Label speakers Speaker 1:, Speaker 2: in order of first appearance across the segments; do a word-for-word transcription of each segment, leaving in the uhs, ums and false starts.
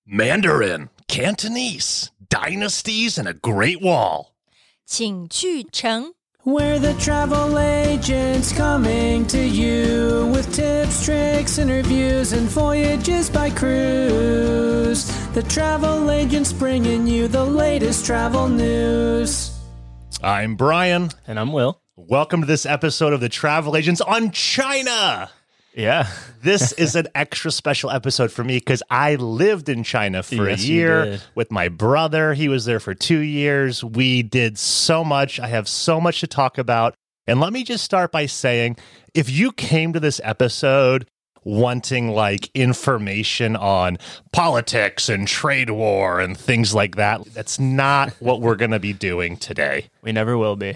Speaker 1: Mandarin, Cantonese, dynasties, and a Great Wall.
Speaker 2: 请去程
Speaker 3: We're the travel agents coming to you with tips, tricks, interviews, and voyages by cruise. The travel agents bringing you the latest travel news.
Speaker 1: I'm Brian.
Speaker 4: And I'm Will.
Speaker 1: Welcome to this episode of The Travel Agents on China.
Speaker 4: Yeah.
Speaker 1: This is an extra special episode for me because I lived in China for
Speaker 4: Yes,
Speaker 1: a
Speaker 4: you
Speaker 1: year
Speaker 4: did.
Speaker 1: with my brother. He was there for two years. We did so much. I have so much to talk about. And let me just start by saying, if you came to this episode wanting like information on politics and trade war and things like that, that's not what we're going to be doing today.
Speaker 4: We never will be.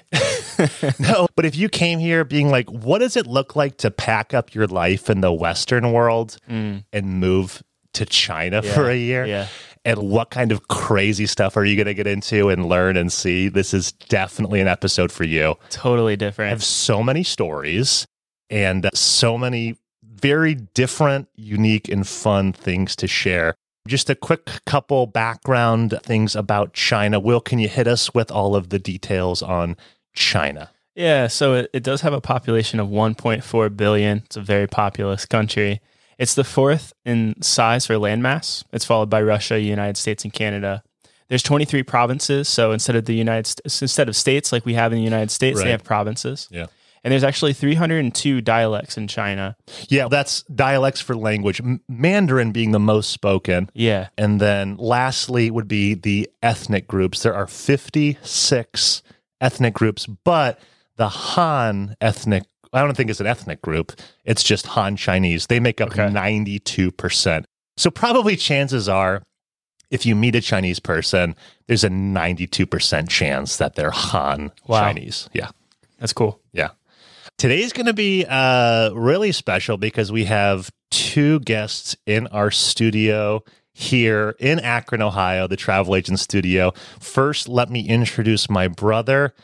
Speaker 1: No, but if you came here being like, what does it look like to pack up your life in the Western world
Speaker 4: Mm.
Speaker 1: and move to China
Speaker 4: Yeah,
Speaker 1: for a year?
Speaker 4: yeah.
Speaker 1: And what kind of crazy stuff are you going to get into and learn and see? This is definitely an episode for you.
Speaker 4: Totally
Speaker 1: I
Speaker 4: different.
Speaker 1: have so many stories and so many very different, unique, and fun things to share. Just a quick couple background things about China. Will, can you hit us with all of the details on China?
Speaker 4: Yeah, so it, it does have a population of one point four billion. It's a very populous country. It's the fourth in size for landmass. It's followed by Russia, United States, and Canada. There's twenty-three provinces, so instead of the United St- instead of states like we have in the United States,
Speaker 1: Right.
Speaker 4: they have provinces.
Speaker 1: Yeah.
Speaker 4: And there's actually three hundred two dialects in China.
Speaker 1: Yeah, that's dialects for language. M- Mandarin being the most spoken.
Speaker 4: Yeah.
Speaker 1: And then lastly would be the ethnic groups. There are fifty-six ethnic groups, but the Han ethnic, I don't think it's an ethnic group. It's just Han Chinese. They make up
Speaker 4: Okay.
Speaker 1: ninety-two percent. So probably chances are, if you meet a Chinese person, there's a ninety-two percent chance that they're Han
Speaker 4: Wow.
Speaker 1: Chinese. Yeah.
Speaker 4: That's cool.
Speaker 1: Yeah. Today's going to be uh, really special because we have two guests in our studio here in Akron, Ohio, the Travel Agent Studio. First, let me introduce my brother,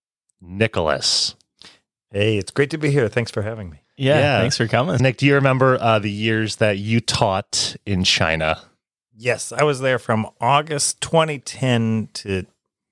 Speaker 1: Nicholas.
Speaker 5: Hey, it's great to be here. Thanks for having me.
Speaker 4: Yeah,
Speaker 1: Yeah.
Speaker 4: thanks for coming.
Speaker 1: Nick, do you remember uh, the years that you taught in China?
Speaker 5: Yes, I was there from August twenty ten to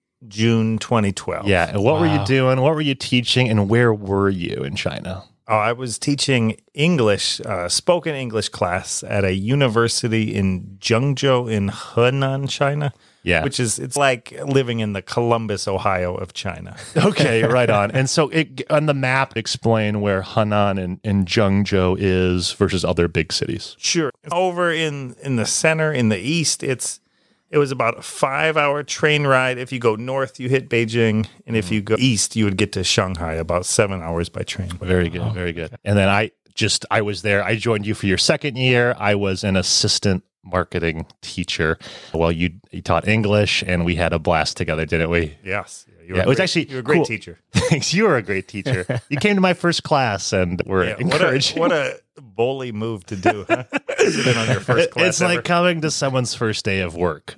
Speaker 5: June twenty twelve.
Speaker 1: Yeah. And what were you
Speaker 4: Wow.
Speaker 1: doing? What were you teaching? And where were you in China?
Speaker 5: Oh, I was teaching English, uh, spoken English class at a university in Zhengzhou in Henan, China.
Speaker 1: Yeah.
Speaker 5: Which is, it's like living in the Columbus, Ohio of China.
Speaker 1: Okay, right on. And so it, on the map, explain where Henan and, and Zhengzhou is versus other big cities.
Speaker 5: Sure. Over in, in the center, in the east, it's it was about a five-hour train ride. If you go north, you hit Beijing. And if you go east, you would get to Shanghai, about seven hours by train.
Speaker 1: Very good, very good. And then I just, I was there. I joined you for your second year. I was an assistant marketing teacher while you, you taught English, and we had a blast together, didn't we?
Speaker 5: Yes. You
Speaker 1: Yeah,
Speaker 5: a
Speaker 1: it was
Speaker 5: great-
Speaker 1: actually
Speaker 5: you were a great
Speaker 1: cool.
Speaker 5: teacher.
Speaker 1: Thanks. You were a great teacher. You came to my first class and were
Speaker 5: Yeah, what a
Speaker 1: encouraging.
Speaker 5: what a bully move to do, huh? Been on your first
Speaker 1: It-
Speaker 5: class
Speaker 1: it's
Speaker 5: ever.
Speaker 1: like coming to someone's first day of work.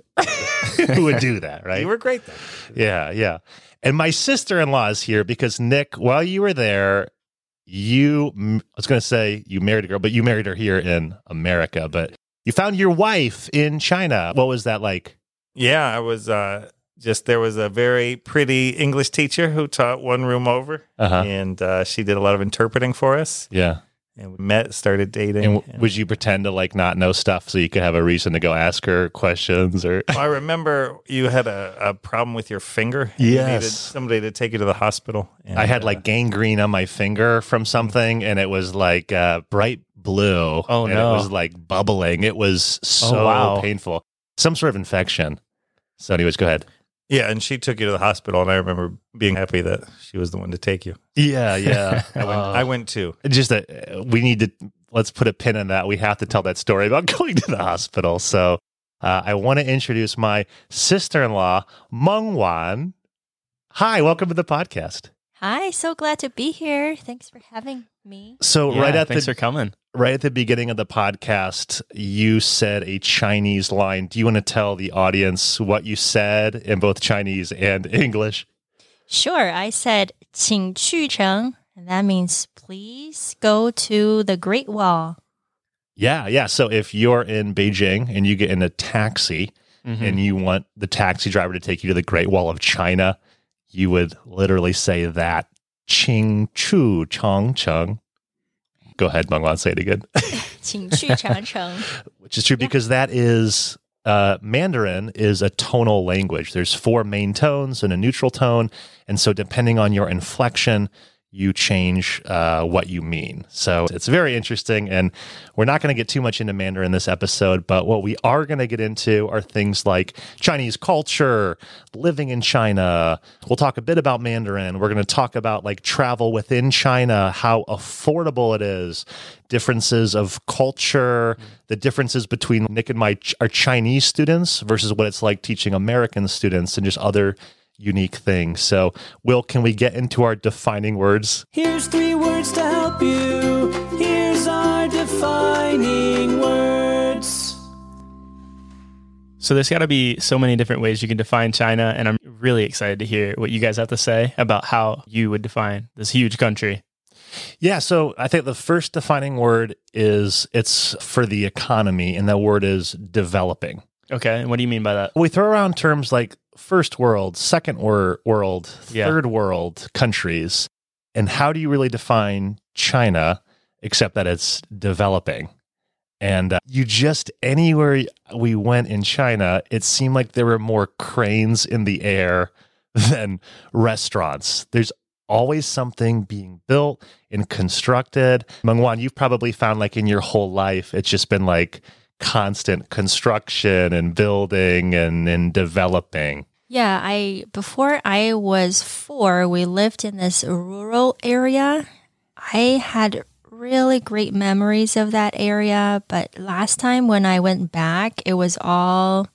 Speaker 1: Who would do that, right?
Speaker 5: You were great then.
Speaker 1: Yeah, yeah. And my sister-in-law is here because, Nick, while you were there, you, I was going to say you married a girl, but you married her here in America, but you found your wife in China. What was that like?
Speaker 5: Yeah, I was uh, just there was a very pretty English teacher who taught one room over,
Speaker 1: Uh-huh.
Speaker 5: and uh, she did a lot of interpreting for us.
Speaker 1: Yeah.
Speaker 5: And we met, started dating.
Speaker 1: And w- would you pretend to like not know stuff so you could have a reason to go ask her questions or?
Speaker 5: I remember you had a, a problem with your finger. and
Speaker 1: Yes.
Speaker 5: You needed somebody to take you to the hospital. And,
Speaker 1: I had
Speaker 5: uh,
Speaker 1: like gangrene on my finger from something, and it was like uh, bright blue.
Speaker 4: Oh,
Speaker 1: and
Speaker 4: no.
Speaker 1: it was like bubbling. It was so
Speaker 4: Oh, wow.
Speaker 1: painful. Some sort of infection. So, anyways, go ahead.
Speaker 5: yeah, and she took you to the hospital, and I remember being happy that she was the one to take you.
Speaker 1: Yeah, yeah.
Speaker 5: I went,
Speaker 1: Uh,
Speaker 5: I went too.
Speaker 1: just a, we need to let's put a pin in that. We have to tell that story about going to the hospital. So, uh, I want to introduce my sister-in-law, Meng Wan. Hi, welcome to the podcast.
Speaker 2: Hi, so glad to be here. Thanks for having me.
Speaker 1: So,
Speaker 4: Yeah,
Speaker 1: right at
Speaker 4: thanks
Speaker 1: the
Speaker 4: for coming.
Speaker 1: right at the beginning of the podcast, you said a Chinese line. Do you want to tell the audience what you said in both Chinese and English?
Speaker 2: Sure, I said 请去程, and that means please go to the Great Wall.
Speaker 1: Yeah, yeah. So if you're in Beijing and you get in a taxi mm-hmm. and you want the taxi driver to take you to the Great Wall of China, you would literally say that. Qing chu chang cheng. Go ahead, Mengwan, say it again.
Speaker 2: 请去长城.
Speaker 1: Which is true because that is uh, Mandarin is a tonal language. There's four main tones and a neutral tone, and so depending on your inflection, you change uh, what you mean. So it's very interesting, and we're not going to get too much into Mandarin this episode, but what we are going to get into are things like Chinese culture, living in China. We'll talk a bit about Mandarin. We're going to talk about like travel within China, how affordable it is, differences of culture, the differences between Nick and my our Chinese students versus what it's like teaching American students, and just other unique thing. So, Will, can we get into our defining words?
Speaker 3: Here's three words to help you. Here's our defining words.
Speaker 4: So there's got to be so many different ways you can define China, and I'm really excited to hear what you guys have to say about how you would define this huge country.
Speaker 1: Yeah, so I think the first defining word is it's for the economy, and that word is developing.
Speaker 4: Okay, and what do you mean by that?
Speaker 1: We throw around terms like first world, second wor- world,
Speaker 4: Yeah.
Speaker 1: third world countries. And how do you really define China except that it's developing? And uh, you just, anywhere we went in China, it seemed like there were more cranes in the air than restaurants. There's always something being built and constructed. Mengwan, you've probably found like in your whole life, it's just been like constant construction and building and, and developing.
Speaker 2: Yeah, I before I was four, we lived in this rural area. I had really great memories of that area, but last time when I went back, it was all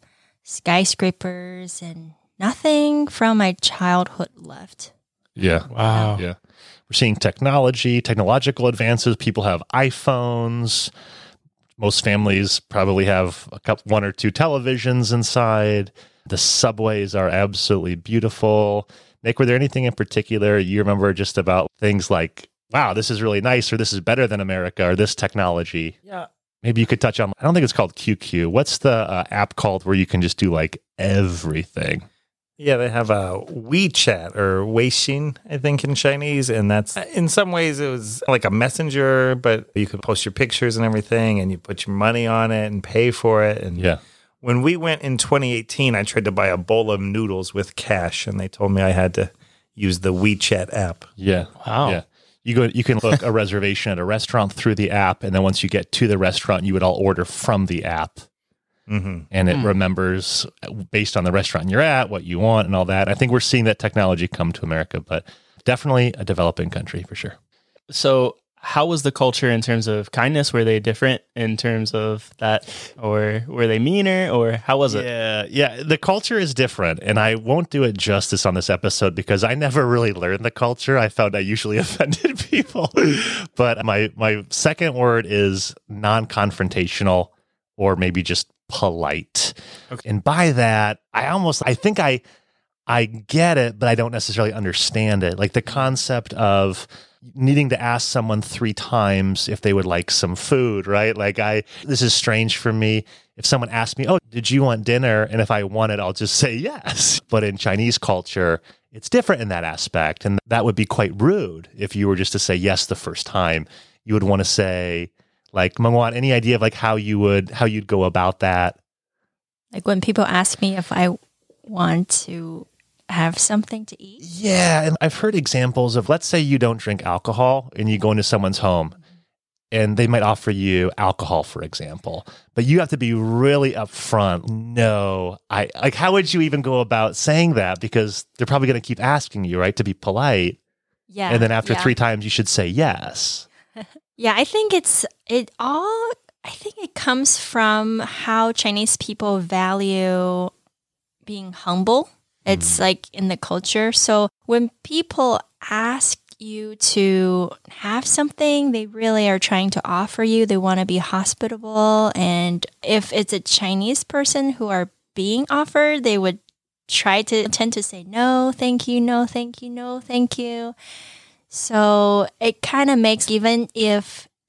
Speaker 2: skyscrapers and nothing from my childhood left.
Speaker 1: Yeah.
Speaker 4: Wow.
Speaker 1: Yeah. We're seeing technology, technological advances. People have iPhones. Most families probably have a couple, one or two televisions inside. The subways are absolutely beautiful. Nick, were there anything in particular you remember just about things like, wow, this is really nice, or this is better than America, or this technology?
Speaker 5: Yeah.
Speaker 1: Maybe you could touch on, I don't think it's called Q Q. What's the uh, app called where you can just do like everything?
Speaker 5: Yeah, they have a WeChat or Weixin, I think, in Chinese. And that's, in some ways, it was like a messenger, but you could post your pictures and everything, and you put your money on it and pay for it. And
Speaker 1: Yeah.
Speaker 5: when we went in twenty eighteen, I tried to buy a bowl of noodles with cash, and they told me I had to use the WeChat app.
Speaker 1: Yeah.
Speaker 4: Wow.
Speaker 1: Yeah. You go. You can book a reservation at a restaurant through the app, and then once you get to the restaurant, you would all order from the app.
Speaker 5: Mm-hmm.
Speaker 1: And it remembers based on the restaurant you're at, what you want and all that. I think we're seeing that technology come to America, but definitely a developing country for sure.
Speaker 4: So how was the culture in terms of kindness? Were they different in terms of that, or were they meaner, or how was it?
Speaker 1: Yeah, yeah. The culture is different, and I won't do it justice on this episode because I never really learned the culture. I found I usually offended people. But my my second word is non-confrontational, or maybe just polite.
Speaker 4: Okay.
Speaker 1: And by that, I almost, I think I, I get it, but I don't necessarily understand it. Like the concept of needing to ask someone three times if they would like some food, right? Like I, this is strange for me. If someone asks me, oh, did you want dinner? And if I want it, I'll just say yes. But in Chinese culture, it's different in that aspect. And that would be quite rude if you were just to say yes the first time. You would want to say, like, Mengwan, any idea of like how you would, how you'd go about that?
Speaker 2: Like when people ask me if I want to have something to eat.
Speaker 1: Yeah. And I've heard examples of, let's say you don't drink alcohol and you go into someone's home and they might offer you alcohol, for example, but you have to be really upfront. No, I like, how would you even go about saying that? Because they're probably going to keep asking you, right? To be polite.
Speaker 2: Yeah.
Speaker 1: And then after
Speaker 2: yeah.
Speaker 1: three times, you should say yes.
Speaker 2: Yeah, I think it's it all I think it comes from how Chinese people value being humble. It's mm. like in the culture. So when people ask you to have something, they really are trying to offer you. They want to be hospitable. And if it's a Chinese person who are being offered, they would try to tend to say, no, thank you, no, thank you, no, thank you. So it kind of makes, even if you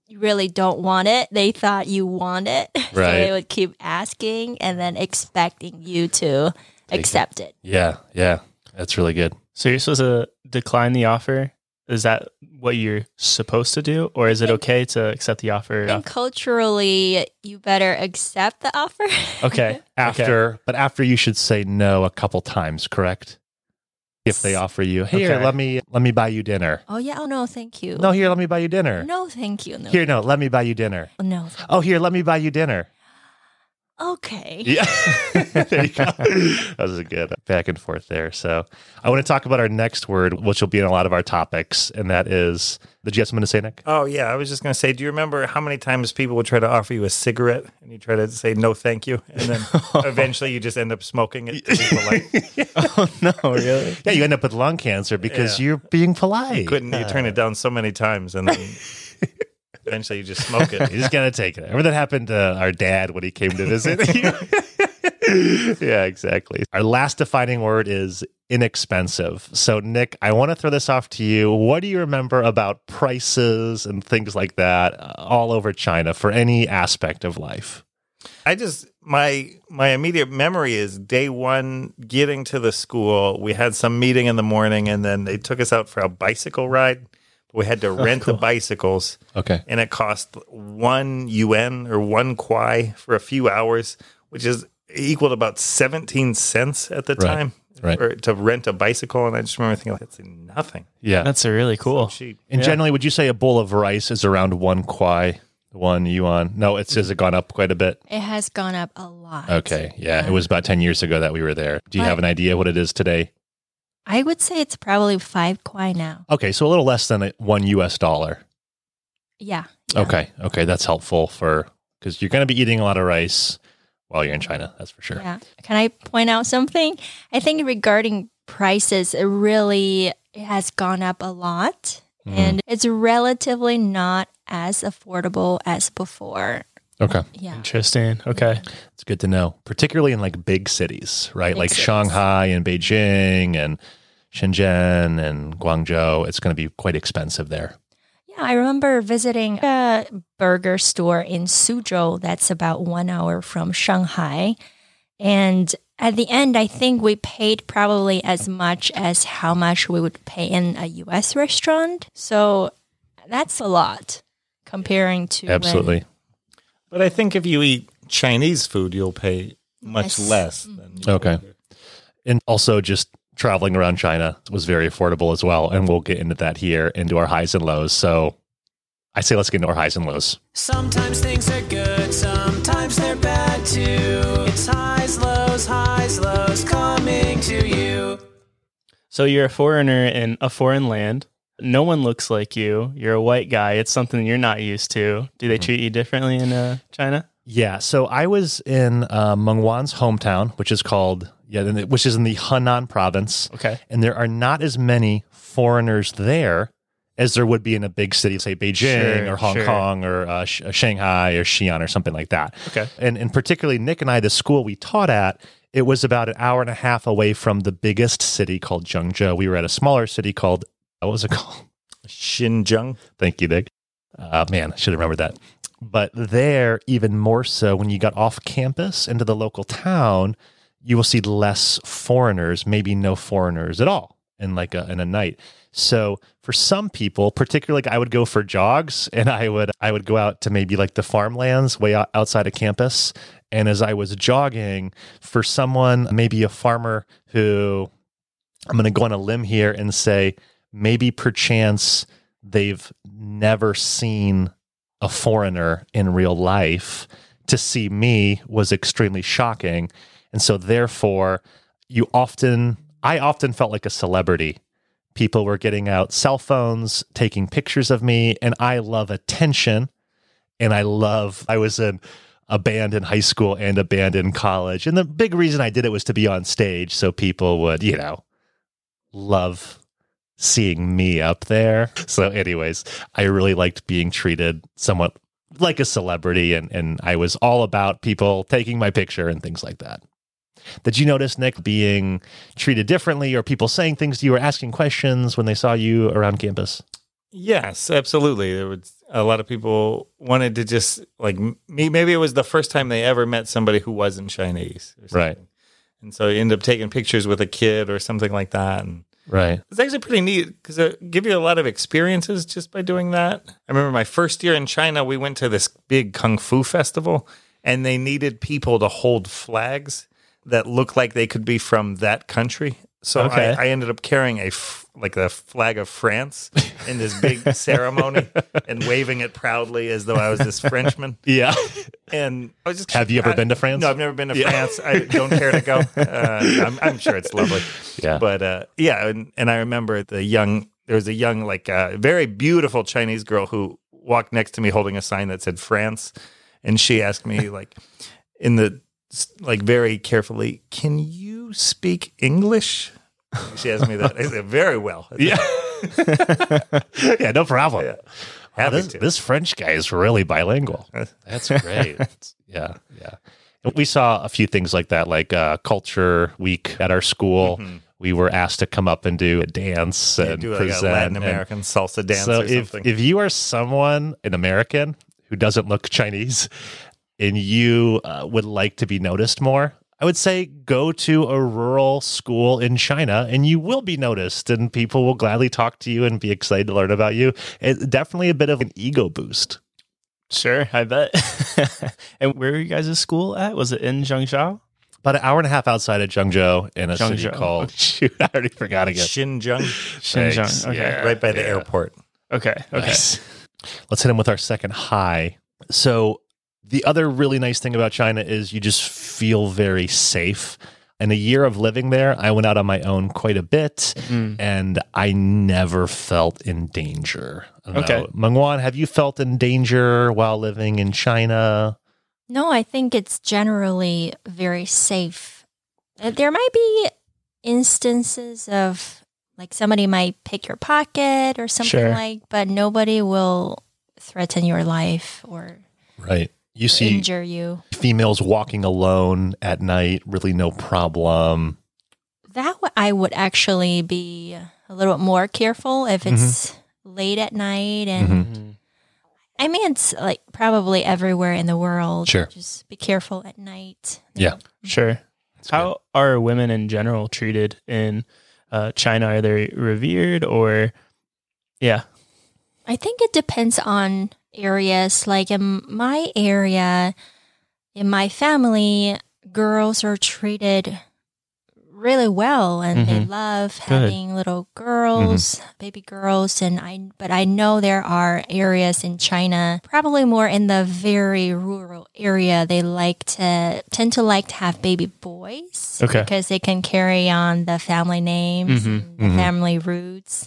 Speaker 2: really don't want it, they thought you want it. So
Speaker 1: Right.
Speaker 2: they would keep asking and then expecting you to accept it.
Speaker 1: Yeah, yeah. That's really good.
Speaker 4: So you're supposed to decline the offer? Is that what you're supposed to do? Or is it okay to accept the offer?
Speaker 2: And culturally, you better accept the offer.
Speaker 4: Okay.
Speaker 1: After, but after you should say no a couple times, correct? If they offer you, here,
Speaker 4: Okay.
Speaker 1: let me let me buy you dinner.
Speaker 2: Oh, yeah. Oh, no, thank you.
Speaker 1: No, here, let me buy you dinner.
Speaker 2: No, thank you. No,
Speaker 1: Here, no, let me buy you dinner.
Speaker 2: no. thank-
Speaker 1: Oh, here, let me buy you dinner.
Speaker 2: Okay.
Speaker 1: Yeah. There you go. That was a good back and forth there. So I want to talk about our next word, which will be in a lot of our topics, and that is, did you have something to say, Nick?
Speaker 5: Oh, yeah. I was just going to say, do you remember how many times people would try to offer you a cigarette and you try to say, no, thank you? And then eventually you just end up smoking it. to be polite?
Speaker 4: Oh, no, really?
Speaker 1: Yeah, you end up with lung cancer because
Speaker 5: Yeah.
Speaker 1: you're being polite.
Speaker 5: Couldn't you turn it down so many times and then eventually you just smoke it?
Speaker 1: You just got to take it. Remember that happened to our dad when he came to visit? Yeah, exactly. Our last defining word is inexpensive. So, Nick, I want to throw this off to you. What do you remember about prices and things like that uh, all over China for any aspect of life?
Speaker 5: I just my my immediate memory is day one getting to the school. We had some meeting in the morning, and then they took us out for a bicycle ride. We had to rent the bicycles,
Speaker 1: Okay.
Speaker 5: and it cost one yuan or one kwai for a few hours, which is equal to about seventeen cents at the
Speaker 1: Right,
Speaker 5: time
Speaker 1: right.
Speaker 5: for, to rent a bicycle. And I just remember thinking, like, that's nothing.
Speaker 1: Yeah.
Speaker 4: That's a really cool.
Speaker 5: Cheap.
Speaker 1: and
Speaker 4: yeah.
Speaker 1: generally, would you say a bowl of rice is around one kwai, one yuan? No, it's has it gone up quite a bit?
Speaker 2: It has gone up a lot.
Speaker 1: Okay. Yeah. It was about ten years ago that we were there. Do you have an idea what it is today?
Speaker 2: I would say it's probably five kwai now.
Speaker 1: Okay. So a little less than a, one U S dollar.
Speaker 2: Yeah. yeah.
Speaker 1: Okay. Okay. That's helpful for, because you're going to be eating a lot of rice while you're in China. That's for sure.
Speaker 2: Yeah. Can I point out something? I think regarding prices, it really it has gone up a lot.
Speaker 1: Mhm.
Speaker 2: And it's relatively not as affordable as before.
Speaker 1: Okay.
Speaker 2: Yeah.
Speaker 4: Interesting. Okay.
Speaker 1: It's good to know, particularly in like big cities, right?
Speaker 2: Big
Speaker 1: like
Speaker 2: cities.
Speaker 1: Shanghai and Beijing and Shenzhen and Guangzhou. It's going to be quite expensive there.
Speaker 2: Yeah, I remember visiting a burger store in Suzhou that's about one hour from Shanghai. And at the end, I think we paid probably as much as how much we would pay in a U S restaurant. So that's a lot comparing to when-
Speaker 1: Absolutely.
Speaker 5: But I think if you eat Chinese food, you'll pay much
Speaker 2: Yes.
Speaker 5: less. Than you
Speaker 1: Okay.
Speaker 5: would here.
Speaker 1: And also just traveling around China was very affordable as well. And we'll get into that here, into our highs and lows. So I say let's get into our highs and lows.
Speaker 3: Sometimes things are good, sometimes they're bad too. It's highs, lows, highs, lows coming to you.
Speaker 4: So you're a foreigner in a foreign land. No one looks like you. You're a white guy. It's something you're not used to. Do they treat you differently in uh, China?
Speaker 1: Yeah. So I was in uh, Meng Wan's hometown, which is called, yeah, which is in the Henan province.
Speaker 4: Okay.
Speaker 1: And there are not as many foreigners there as there would be in a big city, say Beijing
Speaker 4: Sure,
Speaker 1: or Hong
Speaker 4: sure.
Speaker 1: Kong or uh, Sh- Shanghai or Xi'an or something like that.
Speaker 4: Okay.
Speaker 1: And, and particularly Nick and I, the school we taught at, it was about an hour and a half away from the biggest city called Zhengzhou. We were at a smaller city called, what was it called?
Speaker 5: Xinjiang.
Speaker 1: Thank you, Nick. Uh, man, I should have remembered that. But there, even more so, when you got off campus into the local town, you will see less foreigners, maybe no foreigners at all in like a, in a night. So for some people, particularly like I would go for jogs and I would I would go out to maybe like the farmlands way out, outside of campus. And as I was jogging, for someone, maybe a farmer who, I'm going to go on a limb here and say, maybe perchance they've never seen a foreigner in real life, to see me was extremely shocking. And so therefore, you often, I often felt like a celebrity. People were getting out cell phones, taking pictures of me, and I love attention. And I love, I was in a band in high school and a band in college. And the big reason I did it was to be on stage so people would, you know, love seeing me up there. So anyways, I really liked being treated somewhat like a celebrity, and, and I was all about people taking my picture and things like that. Did you notice, Nick, being treated differently or people saying things to you or asking questions when they saw you around campus?
Speaker 5: Yes, absolutely. There was a lot of people wanted to just like me. Maybe it was the first time they ever met somebody who wasn't Chinese, or something.
Speaker 1: Right.
Speaker 5: And so you end up taking pictures with a kid or something like that. And
Speaker 1: Right.
Speaker 5: it's actually pretty neat because it give you a lot of experiences just by doing that. I remember my first year in China, we went to this big Kung Fu festival, and they needed people to hold flags that looked like they could be from that country. So
Speaker 4: Okay.
Speaker 5: I, I ended up carrying a f- like the flag of France in this big ceremony and waving it proudly as though I was this Frenchman.
Speaker 1: Yeah.
Speaker 5: And I was just
Speaker 1: Have you ever
Speaker 5: I-
Speaker 1: been to France?
Speaker 5: No, I've never been to
Speaker 1: Yeah.
Speaker 5: France. I don't care to go. Uh, I'm, I'm sure it's lovely.
Speaker 1: Yeah.
Speaker 5: But uh, yeah, and, and I remember the young. There was a young, like, uh, very beautiful Chinese girl who walked next to me holding a sign that said France, and she asked me, like, in the like very carefully, "Can you speak English?" She asked me that. I said, "Very well."
Speaker 1: Yeah. Yeah, no problem.
Speaker 5: Yeah.
Speaker 1: Wow,
Speaker 5: Happy
Speaker 1: this,
Speaker 5: to.
Speaker 1: this French guy is really bilingual. That's great. yeah, yeah. And we saw a few things like that, like uh, Culture Week at our school.
Speaker 5: Mm-hmm.
Speaker 1: We were asked to come up and do a dance
Speaker 5: Yeah,
Speaker 1: and
Speaker 5: do like
Speaker 1: present.
Speaker 5: a Latin
Speaker 1: and-
Speaker 5: American salsa dance
Speaker 1: so
Speaker 5: or
Speaker 1: if
Speaker 5: something.
Speaker 1: if you are someone, an American who doesn't look Chinese, and you uh, would like to be noticed more, I would say go to a rural school in China and you will be noticed and people will gladly talk to you and be excited to learn about you. It's definitely a bit of an ego boost.
Speaker 4: Sure, I bet. And where were you guys' school at? Was it in Zhengzhou?
Speaker 1: About an hour and a half outside of Zhengzhou in a city
Speaker 4: Zhengzhou.
Speaker 1: called, shoot, I already forgot again.
Speaker 5: Xinjiang,
Speaker 4: Xinjiang.
Speaker 1: Thanks.
Speaker 4: Okay.
Speaker 1: Yeah.
Speaker 5: right by the
Speaker 1: Yeah.
Speaker 5: airport.
Speaker 4: Okay. Okay.
Speaker 1: Nice. Let's hit him with our second high. So the other really nice thing about China is you just feel very safe. In a year of living there, I went out on my own quite a bit,
Speaker 4: Mm.
Speaker 1: and I never felt in danger. I don't
Speaker 4: Okay.
Speaker 1: know. Mengwan, have you felt in danger while living in China?
Speaker 2: No, I think it's generally very safe. Uh, There might be instances of like somebody might pick your pocket or something
Speaker 4: Sure.
Speaker 2: like, but nobody will threaten your life or
Speaker 1: Right. You see
Speaker 2: injure you.
Speaker 1: females walking alone at night, really no problem.
Speaker 2: That w- I would actually be a little bit more careful if it's late at night. And
Speaker 1: Mhm.
Speaker 4: Mhm.
Speaker 2: I mean, it's like probably everywhere in the world.
Speaker 1: Sure.
Speaker 2: Just be careful at night.
Speaker 1: Yeah.
Speaker 4: Sure. How are women in general treated in uh, China? Are they revered or, yeah?
Speaker 2: I think it depends on areas. Like in my area, in my family, girls are treated really well, and they
Speaker 4: Mhm.
Speaker 2: love
Speaker 4: Good.
Speaker 2: having little girls, baby girls. And I, but I know there are areas in China, probably more in the very rural area. They like to tend to like to have baby boys,
Speaker 4: Okay.
Speaker 2: because they can carry on the family names,
Speaker 4: Mhm.
Speaker 2: and the
Speaker 1: Mhm.
Speaker 2: family roots.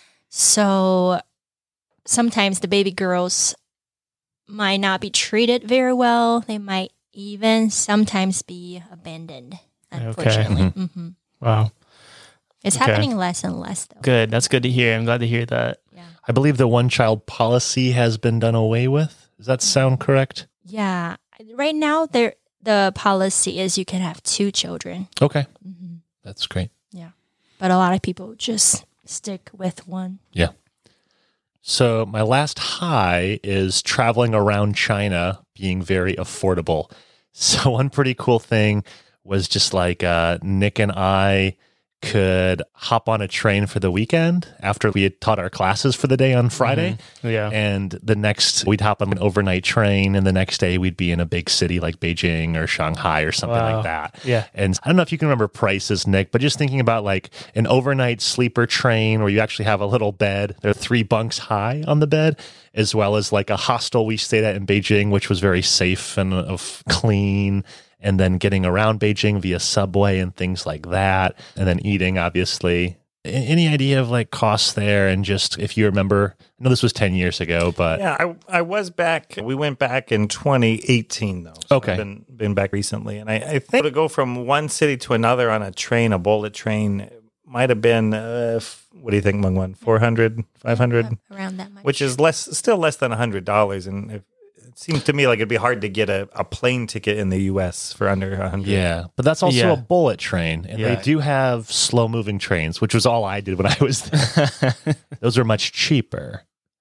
Speaker 2: So sometimes the baby girls might not be treated very well. They might even sometimes be abandoned, unfortunately. hmm
Speaker 4: Wow.
Speaker 2: It's
Speaker 4: Okay.
Speaker 2: happening less and less, though.
Speaker 4: Good. That's good to hear. I'm glad to hear that.
Speaker 2: Yeah.
Speaker 1: I believe the one child policy has been done away with. Does that sound correct?
Speaker 2: Yeah. Right now, there the policy is you can have two children.
Speaker 1: Okay.
Speaker 2: hmm
Speaker 1: That's great.
Speaker 2: But a lot of people just stick with one.
Speaker 1: So my last high is traveling around China being very affordable. So one pretty cool thing was just like uh, Nick and I could hop on a train for the weekend after we had taught our classes for the day on Friday.
Speaker 4: Yeah.
Speaker 1: And the next, we'd hop on an overnight train, and the next day we'd be in a big city like Beijing or Shanghai or something
Speaker 4: Wow.
Speaker 1: like that.
Speaker 4: Yeah.
Speaker 1: And I don't know if you can remember prices, Nick, but just thinking about like an overnight sleeper train where you actually have a little bed. There are three bunks high on the bed, as well as like a hostel we stayed at in Beijing, which was very safe and uh, f- clean. And then getting around Beijing via subway and things like that. And then eating, obviously. A- Any idea of like costs there? And just if you remember, I know this was ten years ago, but
Speaker 5: Yeah, I I was back. We went back in twenty eighteen though. So
Speaker 1: Okay.
Speaker 5: I've been been back recently, and I, I think to go from one city to another on a train, a bullet train, might have been uh, f- what do you think, Mungwan? four hundred, five hundred,
Speaker 2: Around that much.
Speaker 5: which is less, still less than a hundred dollars, and if, it seems to me like it'd be hard to get a, a plane ticket in the U S for under a hundred.
Speaker 1: yeah, but that's also
Speaker 4: Yeah.
Speaker 1: a bullet train. And
Speaker 5: Yeah.
Speaker 1: they do have slow moving trains, which was all I did when I was there. Those are much cheaper.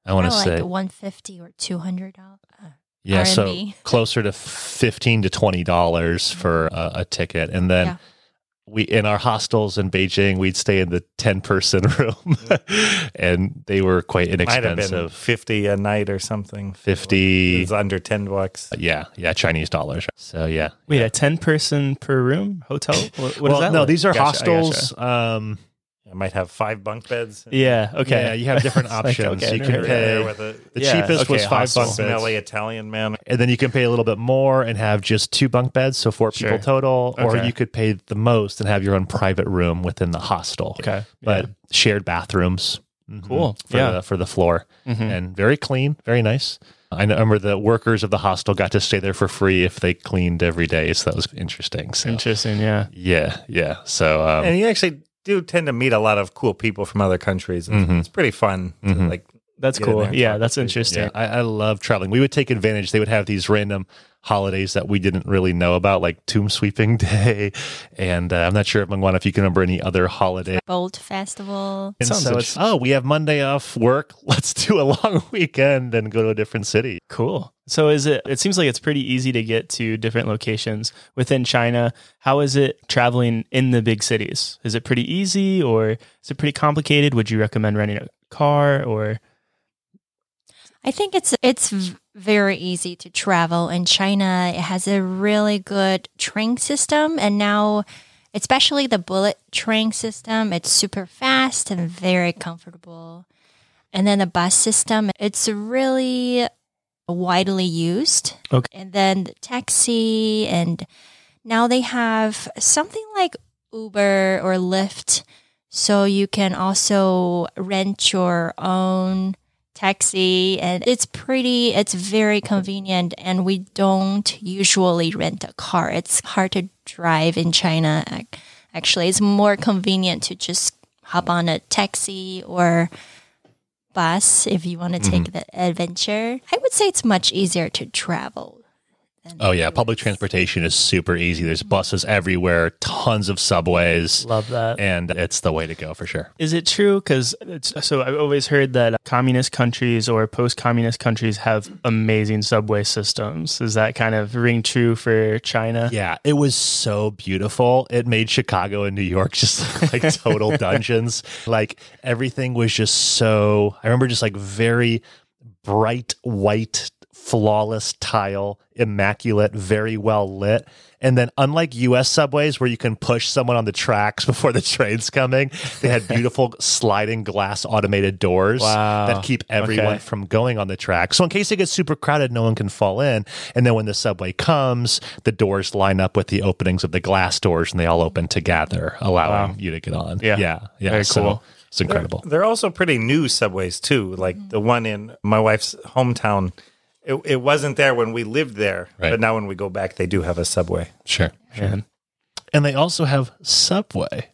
Speaker 1: I want to
Speaker 2: Probably
Speaker 1: say,
Speaker 2: like one fifty or two hundred dollars.
Speaker 1: yeah,
Speaker 2: R
Speaker 1: so
Speaker 2: M B.
Speaker 1: closer to fifteen to twenty dollars for a, a ticket, and then.
Speaker 2: Yeah.
Speaker 1: We in our hostels in Beijing, we'd stay in the ten person room, and they were quite
Speaker 5: Might have been
Speaker 1: inexpensive.
Speaker 5: fifty a night or something.
Speaker 1: Fifty,
Speaker 5: It's under ten bucks.
Speaker 1: yeah, yeah, Chinese dollars. So yeah.
Speaker 4: Wait, a ten person per room hotel? What, what
Speaker 1: well,
Speaker 4: is that
Speaker 1: no,
Speaker 4: like?
Speaker 1: these are
Speaker 4: Gotcha, I
Speaker 1: hostels.
Speaker 4: gotcha.
Speaker 1: Um,
Speaker 5: It might have five bunk beds.
Speaker 4: Yeah. Okay.
Speaker 1: Yeah, you have different
Speaker 4: It's like,
Speaker 1: options.
Speaker 4: okay,
Speaker 1: you
Speaker 4: I've
Speaker 1: can
Speaker 4: never
Speaker 1: pay.
Speaker 5: There with a
Speaker 1: The
Speaker 4: Yeah,
Speaker 1: cheapest
Speaker 4: okay,
Speaker 1: was five
Speaker 4: hostel.
Speaker 1: bunk beds,
Speaker 5: smelly Italian man.
Speaker 1: and then you can pay a little bit more and have just two bunk beds, so four people
Speaker 4: Sure.
Speaker 1: total. Or
Speaker 4: Okay.
Speaker 1: you could pay the most and have your own private room within the hostel.
Speaker 4: Okay.
Speaker 1: but
Speaker 4: Yeah.
Speaker 1: shared bathrooms. Mhm.
Speaker 4: Cool.
Speaker 1: For
Speaker 4: Yeah.
Speaker 1: the, for the floor,
Speaker 4: Mhm.
Speaker 1: and very clean, very nice. I know- remember the workers of the hostel got to stay there for free if they cleaned every day, so that was interesting. So
Speaker 4: Interesting. Yeah.
Speaker 1: yeah, yeah. So um,
Speaker 5: And you actually do tend to meet a lot of cool people from other countries. It's,
Speaker 1: Mhm.
Speaker 5: it's pretty fun. To,
Speaker 1: Mhm.
Speaker 5: like
Speaker 4: That's
Speaker 5: Get in
Speaker 4: cool.
Speaker 5: there and
Speaker 4: Yeah.
Speaker 5: talk
Speaker 4: That's
Speaker 5: to people.
Speaker 4: interesting.
Speaker 1: yeah, I, I love traveling. We would take advantage. They would have these random holidays that we didn't really know about, like Tomb Sweeping Day, and uh, I'm not sure, Mangwan, if you can remember any other holiday.
Speaker 2: Bolt Festival.
Speaker 1: And
Speaker 4: Sounds
Speaker 1: so it's, oh, we have Monday off work. Let's do a long weekend and go to a different city.
Speaker 4: Cool. So is it it seems like it's pretty easy to get to different locations within China. How is it traveling in the big cities? Is it pretty easy or is it pretty complicated? Would you recommend renting a car or
Speaker 2: I think it's it's v- very easy to travel in China. It has a really good train system, and now, especially the bullet train system, it's super fast and very comfortable. And then the bus system, it's really widely used.
Speaker 4: Okay.
Speaker 2: And then the taxi, and now they have something like Uber or Lyft, so you can also rent your own taxi, and it's pretty it's very convenient, and we don't usually rent a car. It's hard to drive in China. Ac- actually it's more convenient to just hop on a taxi or bus if you want to take the adventure. I would say it's much easier to travel than
Speaker 1: Oh yeah,
Speaker 2: the
Speaker 1: public
Speaker 2: U S.
Speaker 1: transportation is super easy. There's buses everywhere, tons of subways,
Speaker 4: love that?
Speaker 1: and it's the way to go for sure.
Speaker 4: Is it true? Because so I've always heard that communist countries or post-communist countries have amazing subway systems. Does that kind of ring true for China?
Speaker 1: Yeah, it was so beautiful. It made Chicago and New York just look like total dungeons. Like everything was just so, I remember just like very bright white, flawless tile, immaculate, very well lit. And then unlike U S subways where you can push someone on the tracks before the train's coming, they had beautiful sliding glass automated doors
Speaker 4: Wow.
Speaker 1: that keep everyone
Speaker 4: Okay.
Speaker 1: from going on the track. So in case it gets super crowded, no one can fall in. And then when the subway comes, the doors line up with the openings of the glass doors and they all open together, allowing
Speaker 4: Wow.
Speaker 1: you to get on.
Speaker 4: Yeah.
Speaker 1: Yeah. Yeah.
Speaker 4: Very
Speaker 1: so
Speaker 4: cool.
Speaker 1: It's incredible.
Speaker 5: They're also pretty new subways too. Like the one in my wife's hometown, it, it wasn't there when we lived there,
Speaker 1: Right.
Speaker 5: but now when we go back, they do have a subway.
Speaker 1: Sure.
Speaker 4: Man.
Speaker 1: And they also have Subway.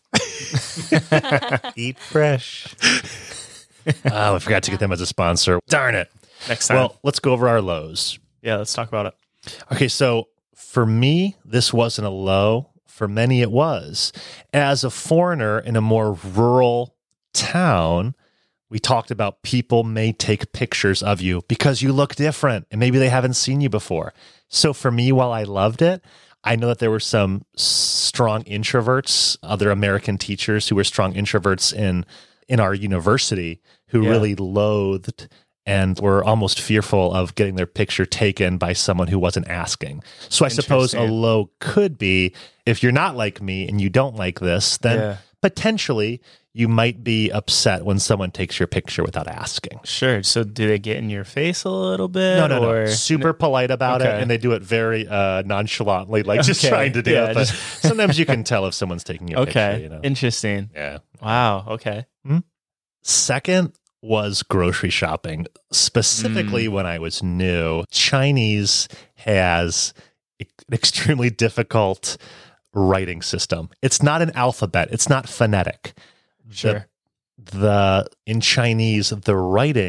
Speaker 5: Eat fresh.
Speaker 1: Oh, I forgot to get them as a sponsor. Darn it.
Speaker 4: Next time.
Speaker 1: Well, let's go over our lows.
Speaker 4: yeah, let's talk about it.
Speaker 1: Okay, so for me, this wasn't a low. For many, it was. As a foreigner in a more rural town, we talked about people may take pictures of you because you look different and maybe they haven't seen you before. So for me, while I loved it, I know that there were some strong introverts, other American teachers who were strong introverts in in our university who
Speaker 4: Yeah.
Speaker 1: really loathed and were almost fearful of getting their picture taken by someone who wasn't asking. So I suppose a
Speaker 4: Interesting.
Speaker 1: low could be, if you're not like me and you don't like this, then
Speaker 4: Yeah.
Speaker 1: potentially you might be upset when someone takes your picture without asking.
Speaker 4: Sure. So do they get in your face a little bit?
Speaker 1: No, no,
Speaker 4: or
Speaker 1: no. Super polite about it,
Speaker 4: Okay.
Speaker 1: and they do it very uh, nonchalantly, like just
Speaker 4: Okay.
Speaker 1: trying to do
Speaker 4: Yeah,
Speaker 1: it. But
Speaker 4: just-
Speaker 1: sometimes you can tell if someone's taking your
Speaker 4: Okay.
Speaker 1: picture, you know?
Speaker 4: Interesting.
Speaker 1: Yeah.
Speaker 4: Wow. Okay.
Speaker 1: Second was grocery shopping. Specifically,
Speaker 4: Mm.
Speaker 1: when I was new, Chinese has an extremely difficult writing system. It's not an alphabet. It's not phonetic.
Speaker 4: Sure.
Speaker 1: The in Chinese, the writing